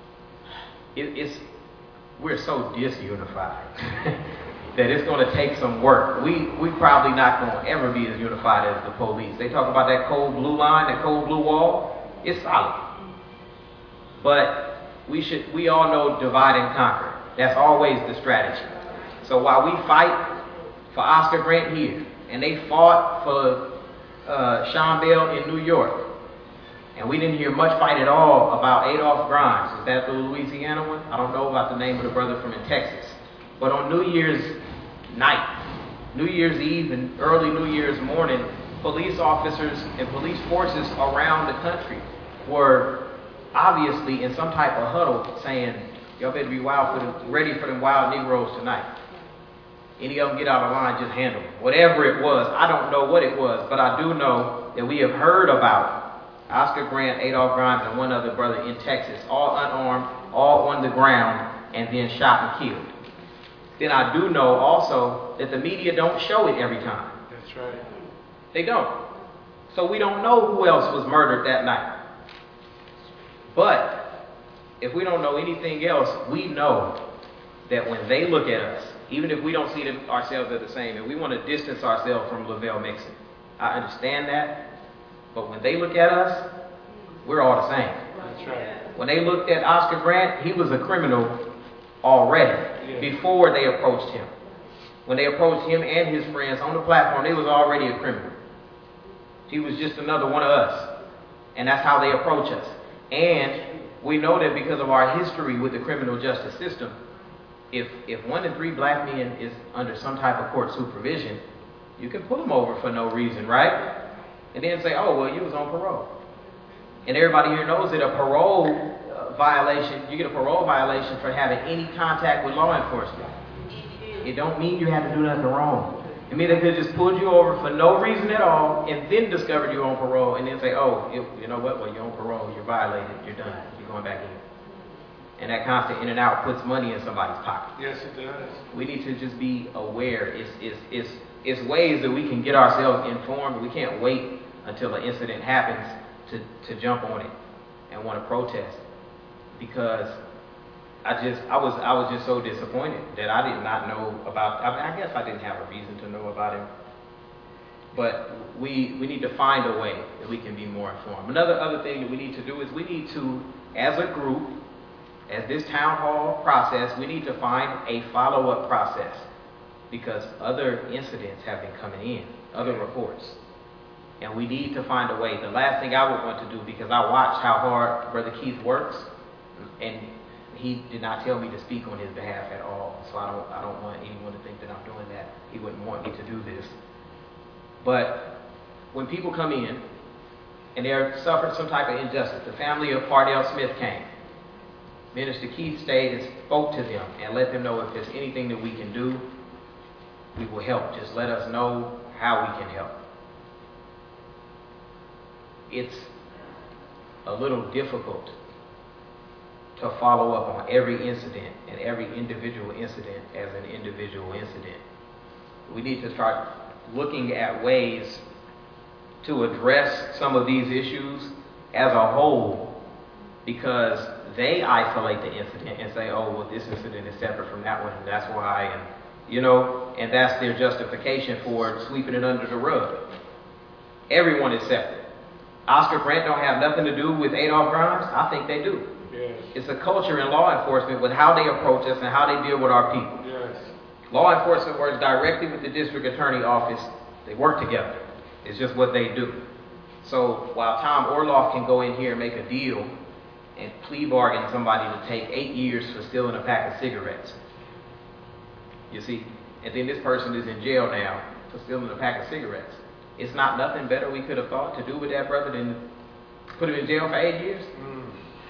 It, it's, we're so disunified that it's going to take some work. We we probably not going to ever be as unified as the police. They talk about that cold blue line, that cold blue wall. It's solid. But we should. We all know divide and conquer. That's always the strategy. So while we fight for Oscar Grant here, and they fought for uh, Sean Bell in New York, and we didn't hear much fight at all about Adolph Grimes. Is that the Louisiana one? I don't know about the name of the brother from in Texas. But on New Year's night, New Year's Eve and early New Year's morning, police officers and police forces around the country were obviously in some type of huddle saying, y'all better be wild for them, ready for them wild Negroes tonight. Any of them get out of line, just handle them. Whatever it was, I don't know what it was, but I do know that we have heard about Oscar Grant, Adolph Grimes, and one other brother in Texas, all unarmed, all on the ground, and then shot and killed. Then I do know also that the media don't show it every time. That's right. They don't. So we don't know who else was murdered that night. But if we don't know anything else, we know that when they look at us, even if we don't see them, ourselves as the same, and we want to distance ourselves from Lavelle Mixon, I understand that. But when they look at us, we're all the same. That's right. When they looked at Oscar Grant, he was a criminal already, yeah, before they approached him. When they approached him and his friends on the platform, they was already a criminal. He was just another one of us. And that's how they approach us. And we know that because of our history with the criminal justice system, if if one in three black men is under some type of court supervision, you can pull them over for no reason, right? And then say, oh, well, you was on parole. And everybody here knows that a parole uh, violation, you get a parole violation for having any contact with law enforcement. It don't mean you had to do nothing wrong. It means they could have just pulled you over for no reason at all and then discovered you on parole and then say, oh, you, you know what, well, you're on parole, you're violated, you're done, you're going back in. And that constant in and out puts money in somebody's pocket. Yes, it does. We need to just be aware. It's, it's, it's, it's ways that we can get ourselves informed. We can't wait until an incident happens to, to jump on it and want to protest. Because I just, I was, I was just so disappointed that I did not know about, I, mean, I guess I didn't have a reason to know about him. But we, we need to find a way that we can be more informed. Another other thing that we need to do is we need to, as a group, as this town hall process, we need to find a follow-up process because other incidents have been coming in, other reports. And we need to find a way. The last thing I would want to do, because I watched how hard Brother Keith works, and he did not tell me to speak on his behalf at all. So I don't, I don't want anyone to think that I'm doing that. He wouldn't want me to do this. But when people come in and they're suffering some type of injustice, the family of Pardell Smith came. Minister Keith stayed and spoke to them and let them know if there's anything that we can do, we will help. Just let us know how we can help. It's a little difficult to follow up on every incident and every individual incident as an individual incident. We need to start looking at ways to address some of these issues as a whole, because they isolate the incident and say, oh, well, this incident is separate from that one, and that's why, and you know, and that's their justification for sweeping it under the rug. Everyone is separate. Oscar Grant don't have nothing to do with Adolph Grimes? I think they do. Yes. It's a culture in law enforcement with how they approach us and how they deal with our people. Yes. Law enforcement works directly with the district attorney office. They work together. It's just what they do. So while Tom Orloff can go in here and make a deal and plea bargain somebody to take eight years for stealing a pack of cigarettes, you see, and then this person is in jail now for stealing a pack of cigarettes. It's not nothing better we could have thought to do with that brother than put him in jail for eight years. Mm.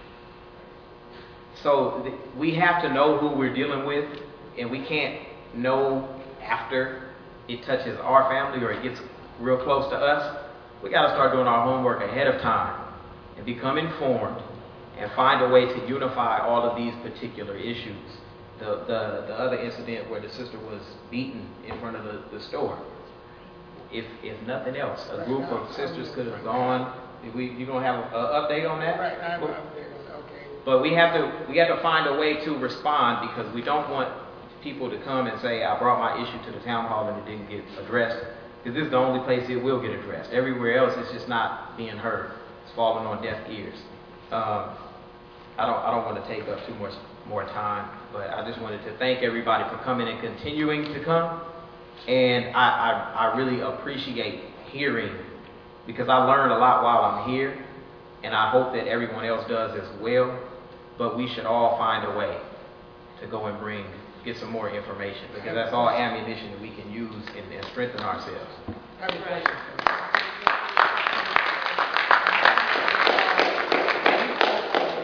So th- we have to know who we're dealing with, and we can't know after it touches our family or it gets real close to us. We got to start doing our homework ahead of time and become informed and find a way to unify all of these particular issues. The, the, the other incident where the sister was beaten in front of the, the store. If, if nothing else, a group of sisters could have gone. We, you gonna have an update on that? Right, I have an update on that, okay. But we have to we have to find a way to respond, because we don't want people to come and say, I brought my issue to the town hall and it didn't get addressed. Because this is the only place it will get addressed. Everywhere else, it's just not being heard. It's falling on deaf ears. Um, I don't I don't want to take up too much more time, but I just wanted to thank everybody for coming and continuing to come. And I, I, I really appreciate hearing, because I learned a lot while I'm here, and I hope that everyone else does as well. But we should all find a way to go and bring, get some more information, because that's all ammunition that we can use and, and strengthen ourselves. I have a question.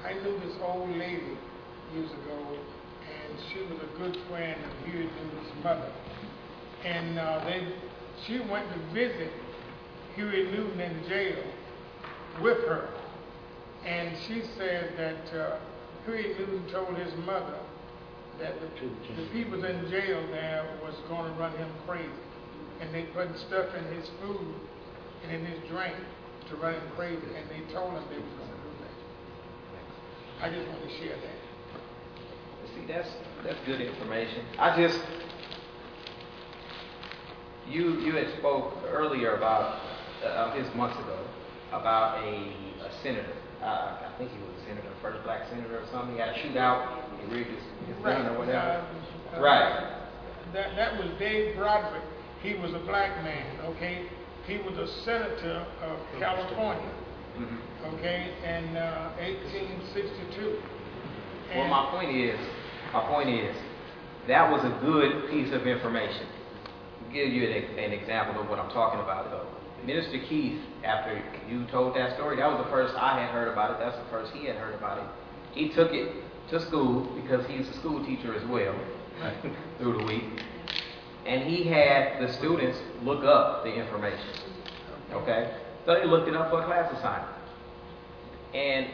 I knew this old lady years ago, and she was a good friend of Huey Newton's mother. And uh, they, she went to visit Huey Newton in jail with her. And she said that uh, Huey Newton told his mother that the, the people in jail there was going to run him crazy. And they put stuff in his food and in his drink to run him crazy. And they told him they was going to do that. I just want to share that. See, that's that's good information. I just you you had spoke earlier about uh, this months ago about a, a senator. Uh, I think he was a senator, first black senator or something. He had a shootout. He rigged his, his gun or whatever. Uh, uh, right. That that was Dave Broderick. He was a black man. Okay. He was a senator of California. Mm-hmm. Okay, in uh, eighteen sixty-two. And well, my point is, my point is, that was a good piece of information. I'll give you an, an example of what I'm talking about, though. Minister Keith, after you told that story, that was the first I had heard about it. That's the first he had heard about it. He took it to school because he's a school teacher as well through the week. And he had the students look up the information. Okay? So they looked it up for a class assignment. And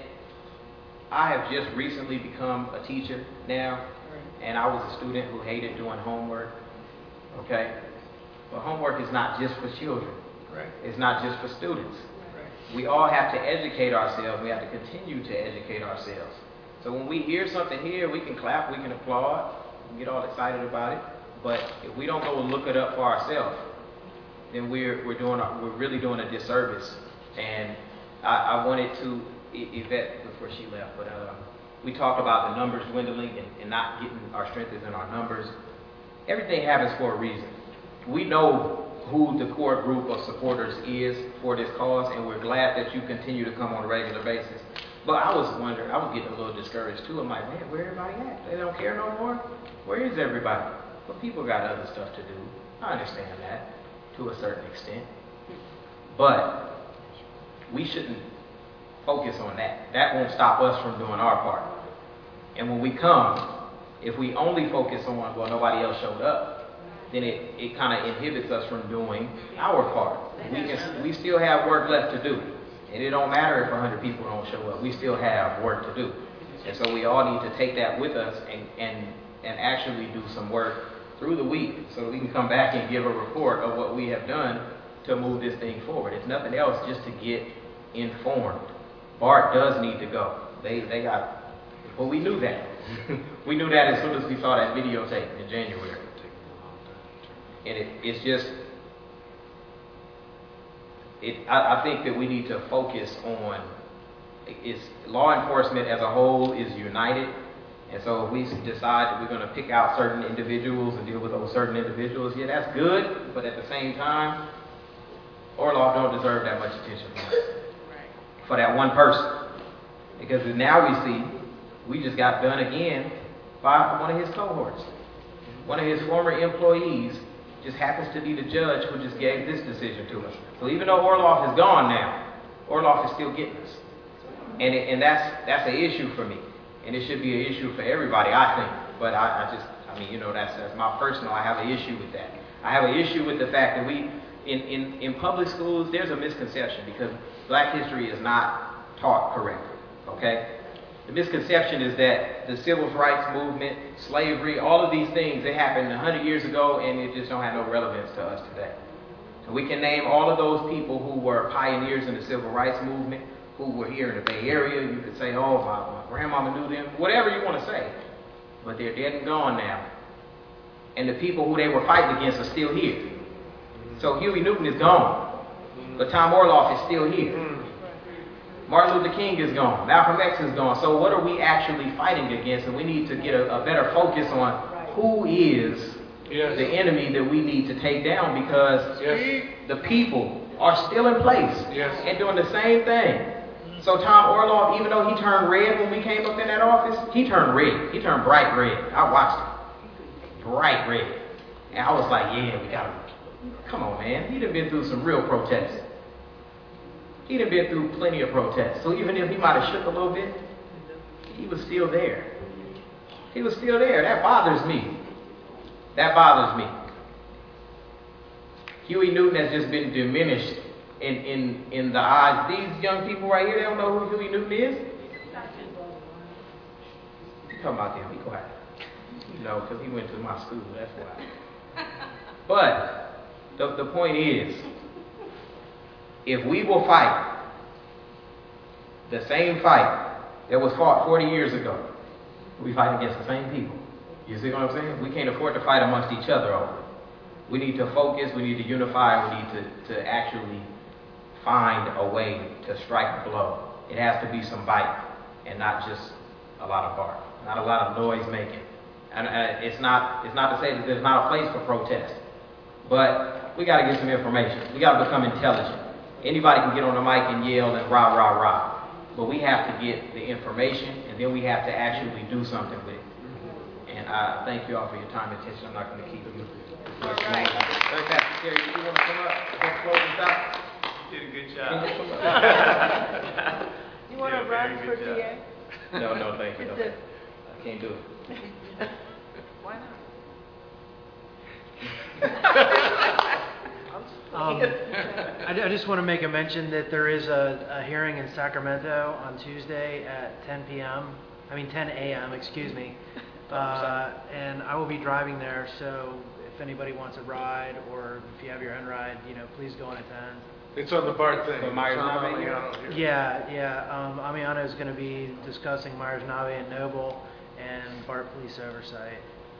I have just recently become a teacher now. And I was a student who hated doing homework. Okay? But homework is not just for children. Right. It's not just for students. Right. We all have to educate ourselves. We have to continue to educate ourselves. So when we hear something here, we can clap, we can applaud, we can get all excited about it. But if we don't go and look it up for ourselves, then we're we're doing a, we're really doing a disservice. And I, I wanted to Yvette before she left, but uh, we talked about the numbers dwindling and, and not getting our strength is in our numbers. Everything happens for a reason. We know who the core group of supporters is for this cause, and we're glad that you continue to come on a regular basis. But I was wondering, I was getting a little discouraged too. I'm like, man, where everybody at? They don't care no more? Where is everybody? But people got other stuff to do. I understand that to a certain extent. But we shouldn't focus on that. That won't stop us from doing our part. And when we come, if we only focus on, well, nobody else showed up, then it, it kind of inhibits us from doing our part. We can, we still have work left to do. And it don't matter if one hundred people don't show up. We still have work to do. And so we all need to take that with us and, and, and actually do some work through the week so that we can come back and give a report of what we have done to move this thing forward. If nothing else, just to get informed. Bart does need to go. They they got, well, we knew that. We knew that as soon as we saw that videotape in January. And it, it's just, it. I, I think that we need to focus on, it's, law enforcement as a whole is united. And so if we decide that we're going to pick out certain individuals and deal with those certain individuals, yeah, that's good. But at the same time, Orloff don't deserve that much attention from us. For that one person. Because now we see, we just got done again by one of his cohorts. One of his former employees just happens to be the judge who just gave this decision to us. So even though Orloff is gone now, Orloff is still getting us. And, it, and that's that's an issue for me. And it should be an issue for everybody, I think. But I, I just, I mean, you know, that's, that's my personal, I have an issue with that. I have an issue with the fact that we, in, in, in public schools, there's a misconception because black history is not taught correctly, okay? The misconception is that the civil rights movement, slavery, all of these things, they happened a hundred years ago and it just don't have no relevance to us today. So we can name all of those people who were pioneers in the civil rights movement, who were here in the Bay Area. You could say, oh, my, my grandmama knew them, whatever you want to say. But they're dead and gone now. And the people who they were fighting against are still here. So Huey Newton is gone. But Tom Orloff is still here. Martin Luther King is gone. Malcolm X is gone. So what are we actually fighting against? And we need to get a, a better focus on who is yes. the enemy that we need to take down, because yes. the people are still in place yes. and doing the same thing. So Tom Orloff, even though he turned red when we came up in that office, he turned red. He turned bright red. I watched it. Bright red. And I was like, yeah, we got him. Come on, man. He done been through some real protests. He done been through plenty of protests. So even if he might have shook a little bit, he was still there. He was still there. That bothers me. That bothers me. Huey Newton has just been diminished in, in, in the eyes. These young people right here, they don't know who Huey Newton is. You talking about them, be quiet. You know, because he went to my school, that's why. But the, the point is, if we will fight the same fight that was fought forty years ago, we fight against the same people. You see what I'm saying? We can't afford to fight amongst each other over it. We need to focus, we need to unify, we need to, to actually find a way to strike a blow. It has to be some bite and not just a lot of bark, not a lot of noise making. And uh, it's not it's not to say that there's not a place for protest, but we got to get some information. We got to become intelligent. Anybody can get on the mic and yell and rah, rah, rah. But we have to get the information, and then we have to actually do something with it. And I thank you all for your time and attention. I'm not going to keep you. All right. Pastor Terry, do you want to come up and close this out? You did a good job. You want to run for D A? No, no, thank you. No, thank you. I can't do it. Why not? Um, I, I just want to make a mention that there is a, a hearing in Sacramento on Tuesday at ten p m I mean ten a m excuse me. Uh, and I will be driving there, so if anybody wants a ride or if you have your own ride, you know, please go and attend. It's on the BART thing. So Myers Nave here? Yeah, yeah. Um, Amiano is going to be discussing Myers Nave and Noble and BART police oversight.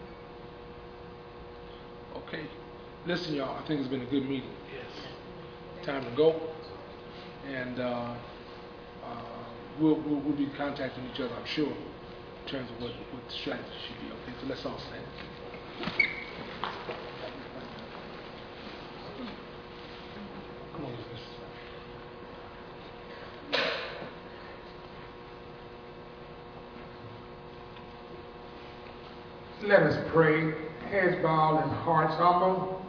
Okay. Listen, y'all, I think it's been a good meeting. Yes. Time to go. And uh, uh, we'll, we'll, we'll be contacting each other, I'm sure, in terms of what, what the strategy should be. Okay, so let's all stand. Come on, let's Let us pray, heads bowed and hearts humble.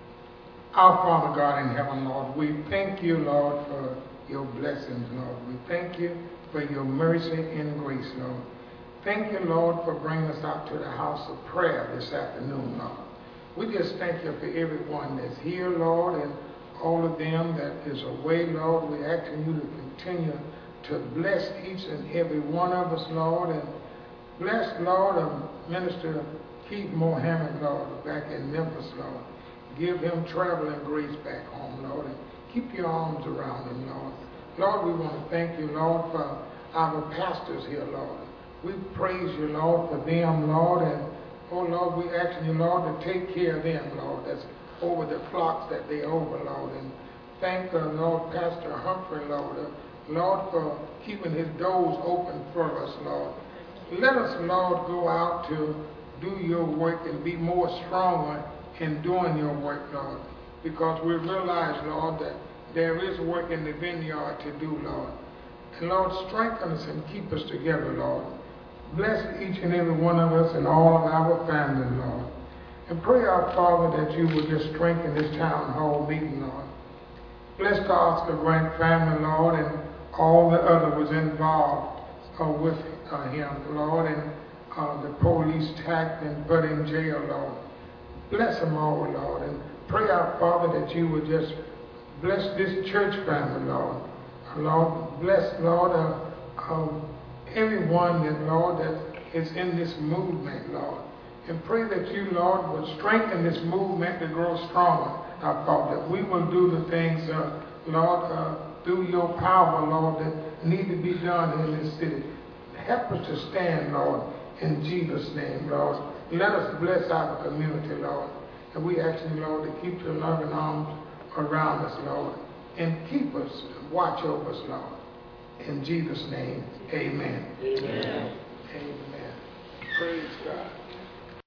Our Father God in heaven, Lord, we thank you, Lord, for your blessings, Lord. We thank you for your mercy and grace, Lord. Thank you, Lord, for bringing us out to the house of prayer this afternoon, Lord. We just thank you for everyone that's here, Lord, and all of them that is away, Lord. We're asking you to continue to bless each and every one of us, Lord, and bless, Lord, um, Minister Keith Mohammed, Lord, back in Memphis, Lord. Give him traveling grace back home, Lord, and keep your arms around him, Lord. Lord, we want to thank you, Lord, for our pastors here, Lord. We praise you, Lord, for them, Lord, and, oh, Lord, we ask you, Lord, to take care of them, Lord, that's over the flocks that they over, Lord, and thank, uh, Lord, Pastor Humphrey, Lord, uh, Lord, for keeping his doors open for us, Lord. Let us, Lord, go out to do your work and be more stronger in doing your work, Lord, because we realize, Lord, that there is work in the vineyard to do, Lord. And, Lord, strengthen us and keep us together, Lord. Bless each and every one of us and all of our family, Lord. And pray, our Father, that you will just strengthen this town hall meeting, Lord. Bless the Oscar Grant family, Lord, and all the others involved uh, with uh, him, Lord, and uh, the police tapped and put in jail, Lord. Bless them all, Lord, and pray, our Father, that you would just bless this church family, Lord. Lord, bless, Lord, uh, um, everyone that, Lord, that is in this movement, Lord. And pray that you, Lord, would strengthen this movement to grow stronger, our Father, that we will do the things, uh, Lord, uh, through your power, Lord, that need to be done in this city. Help us to stand, Lord, in Jesus' name, Lord. Let us bless our community, Lord. And we ask you, Lord, to keep your loving arms around us, Lord, and keep us, watch over us, Lord. In Jesus' name, amen.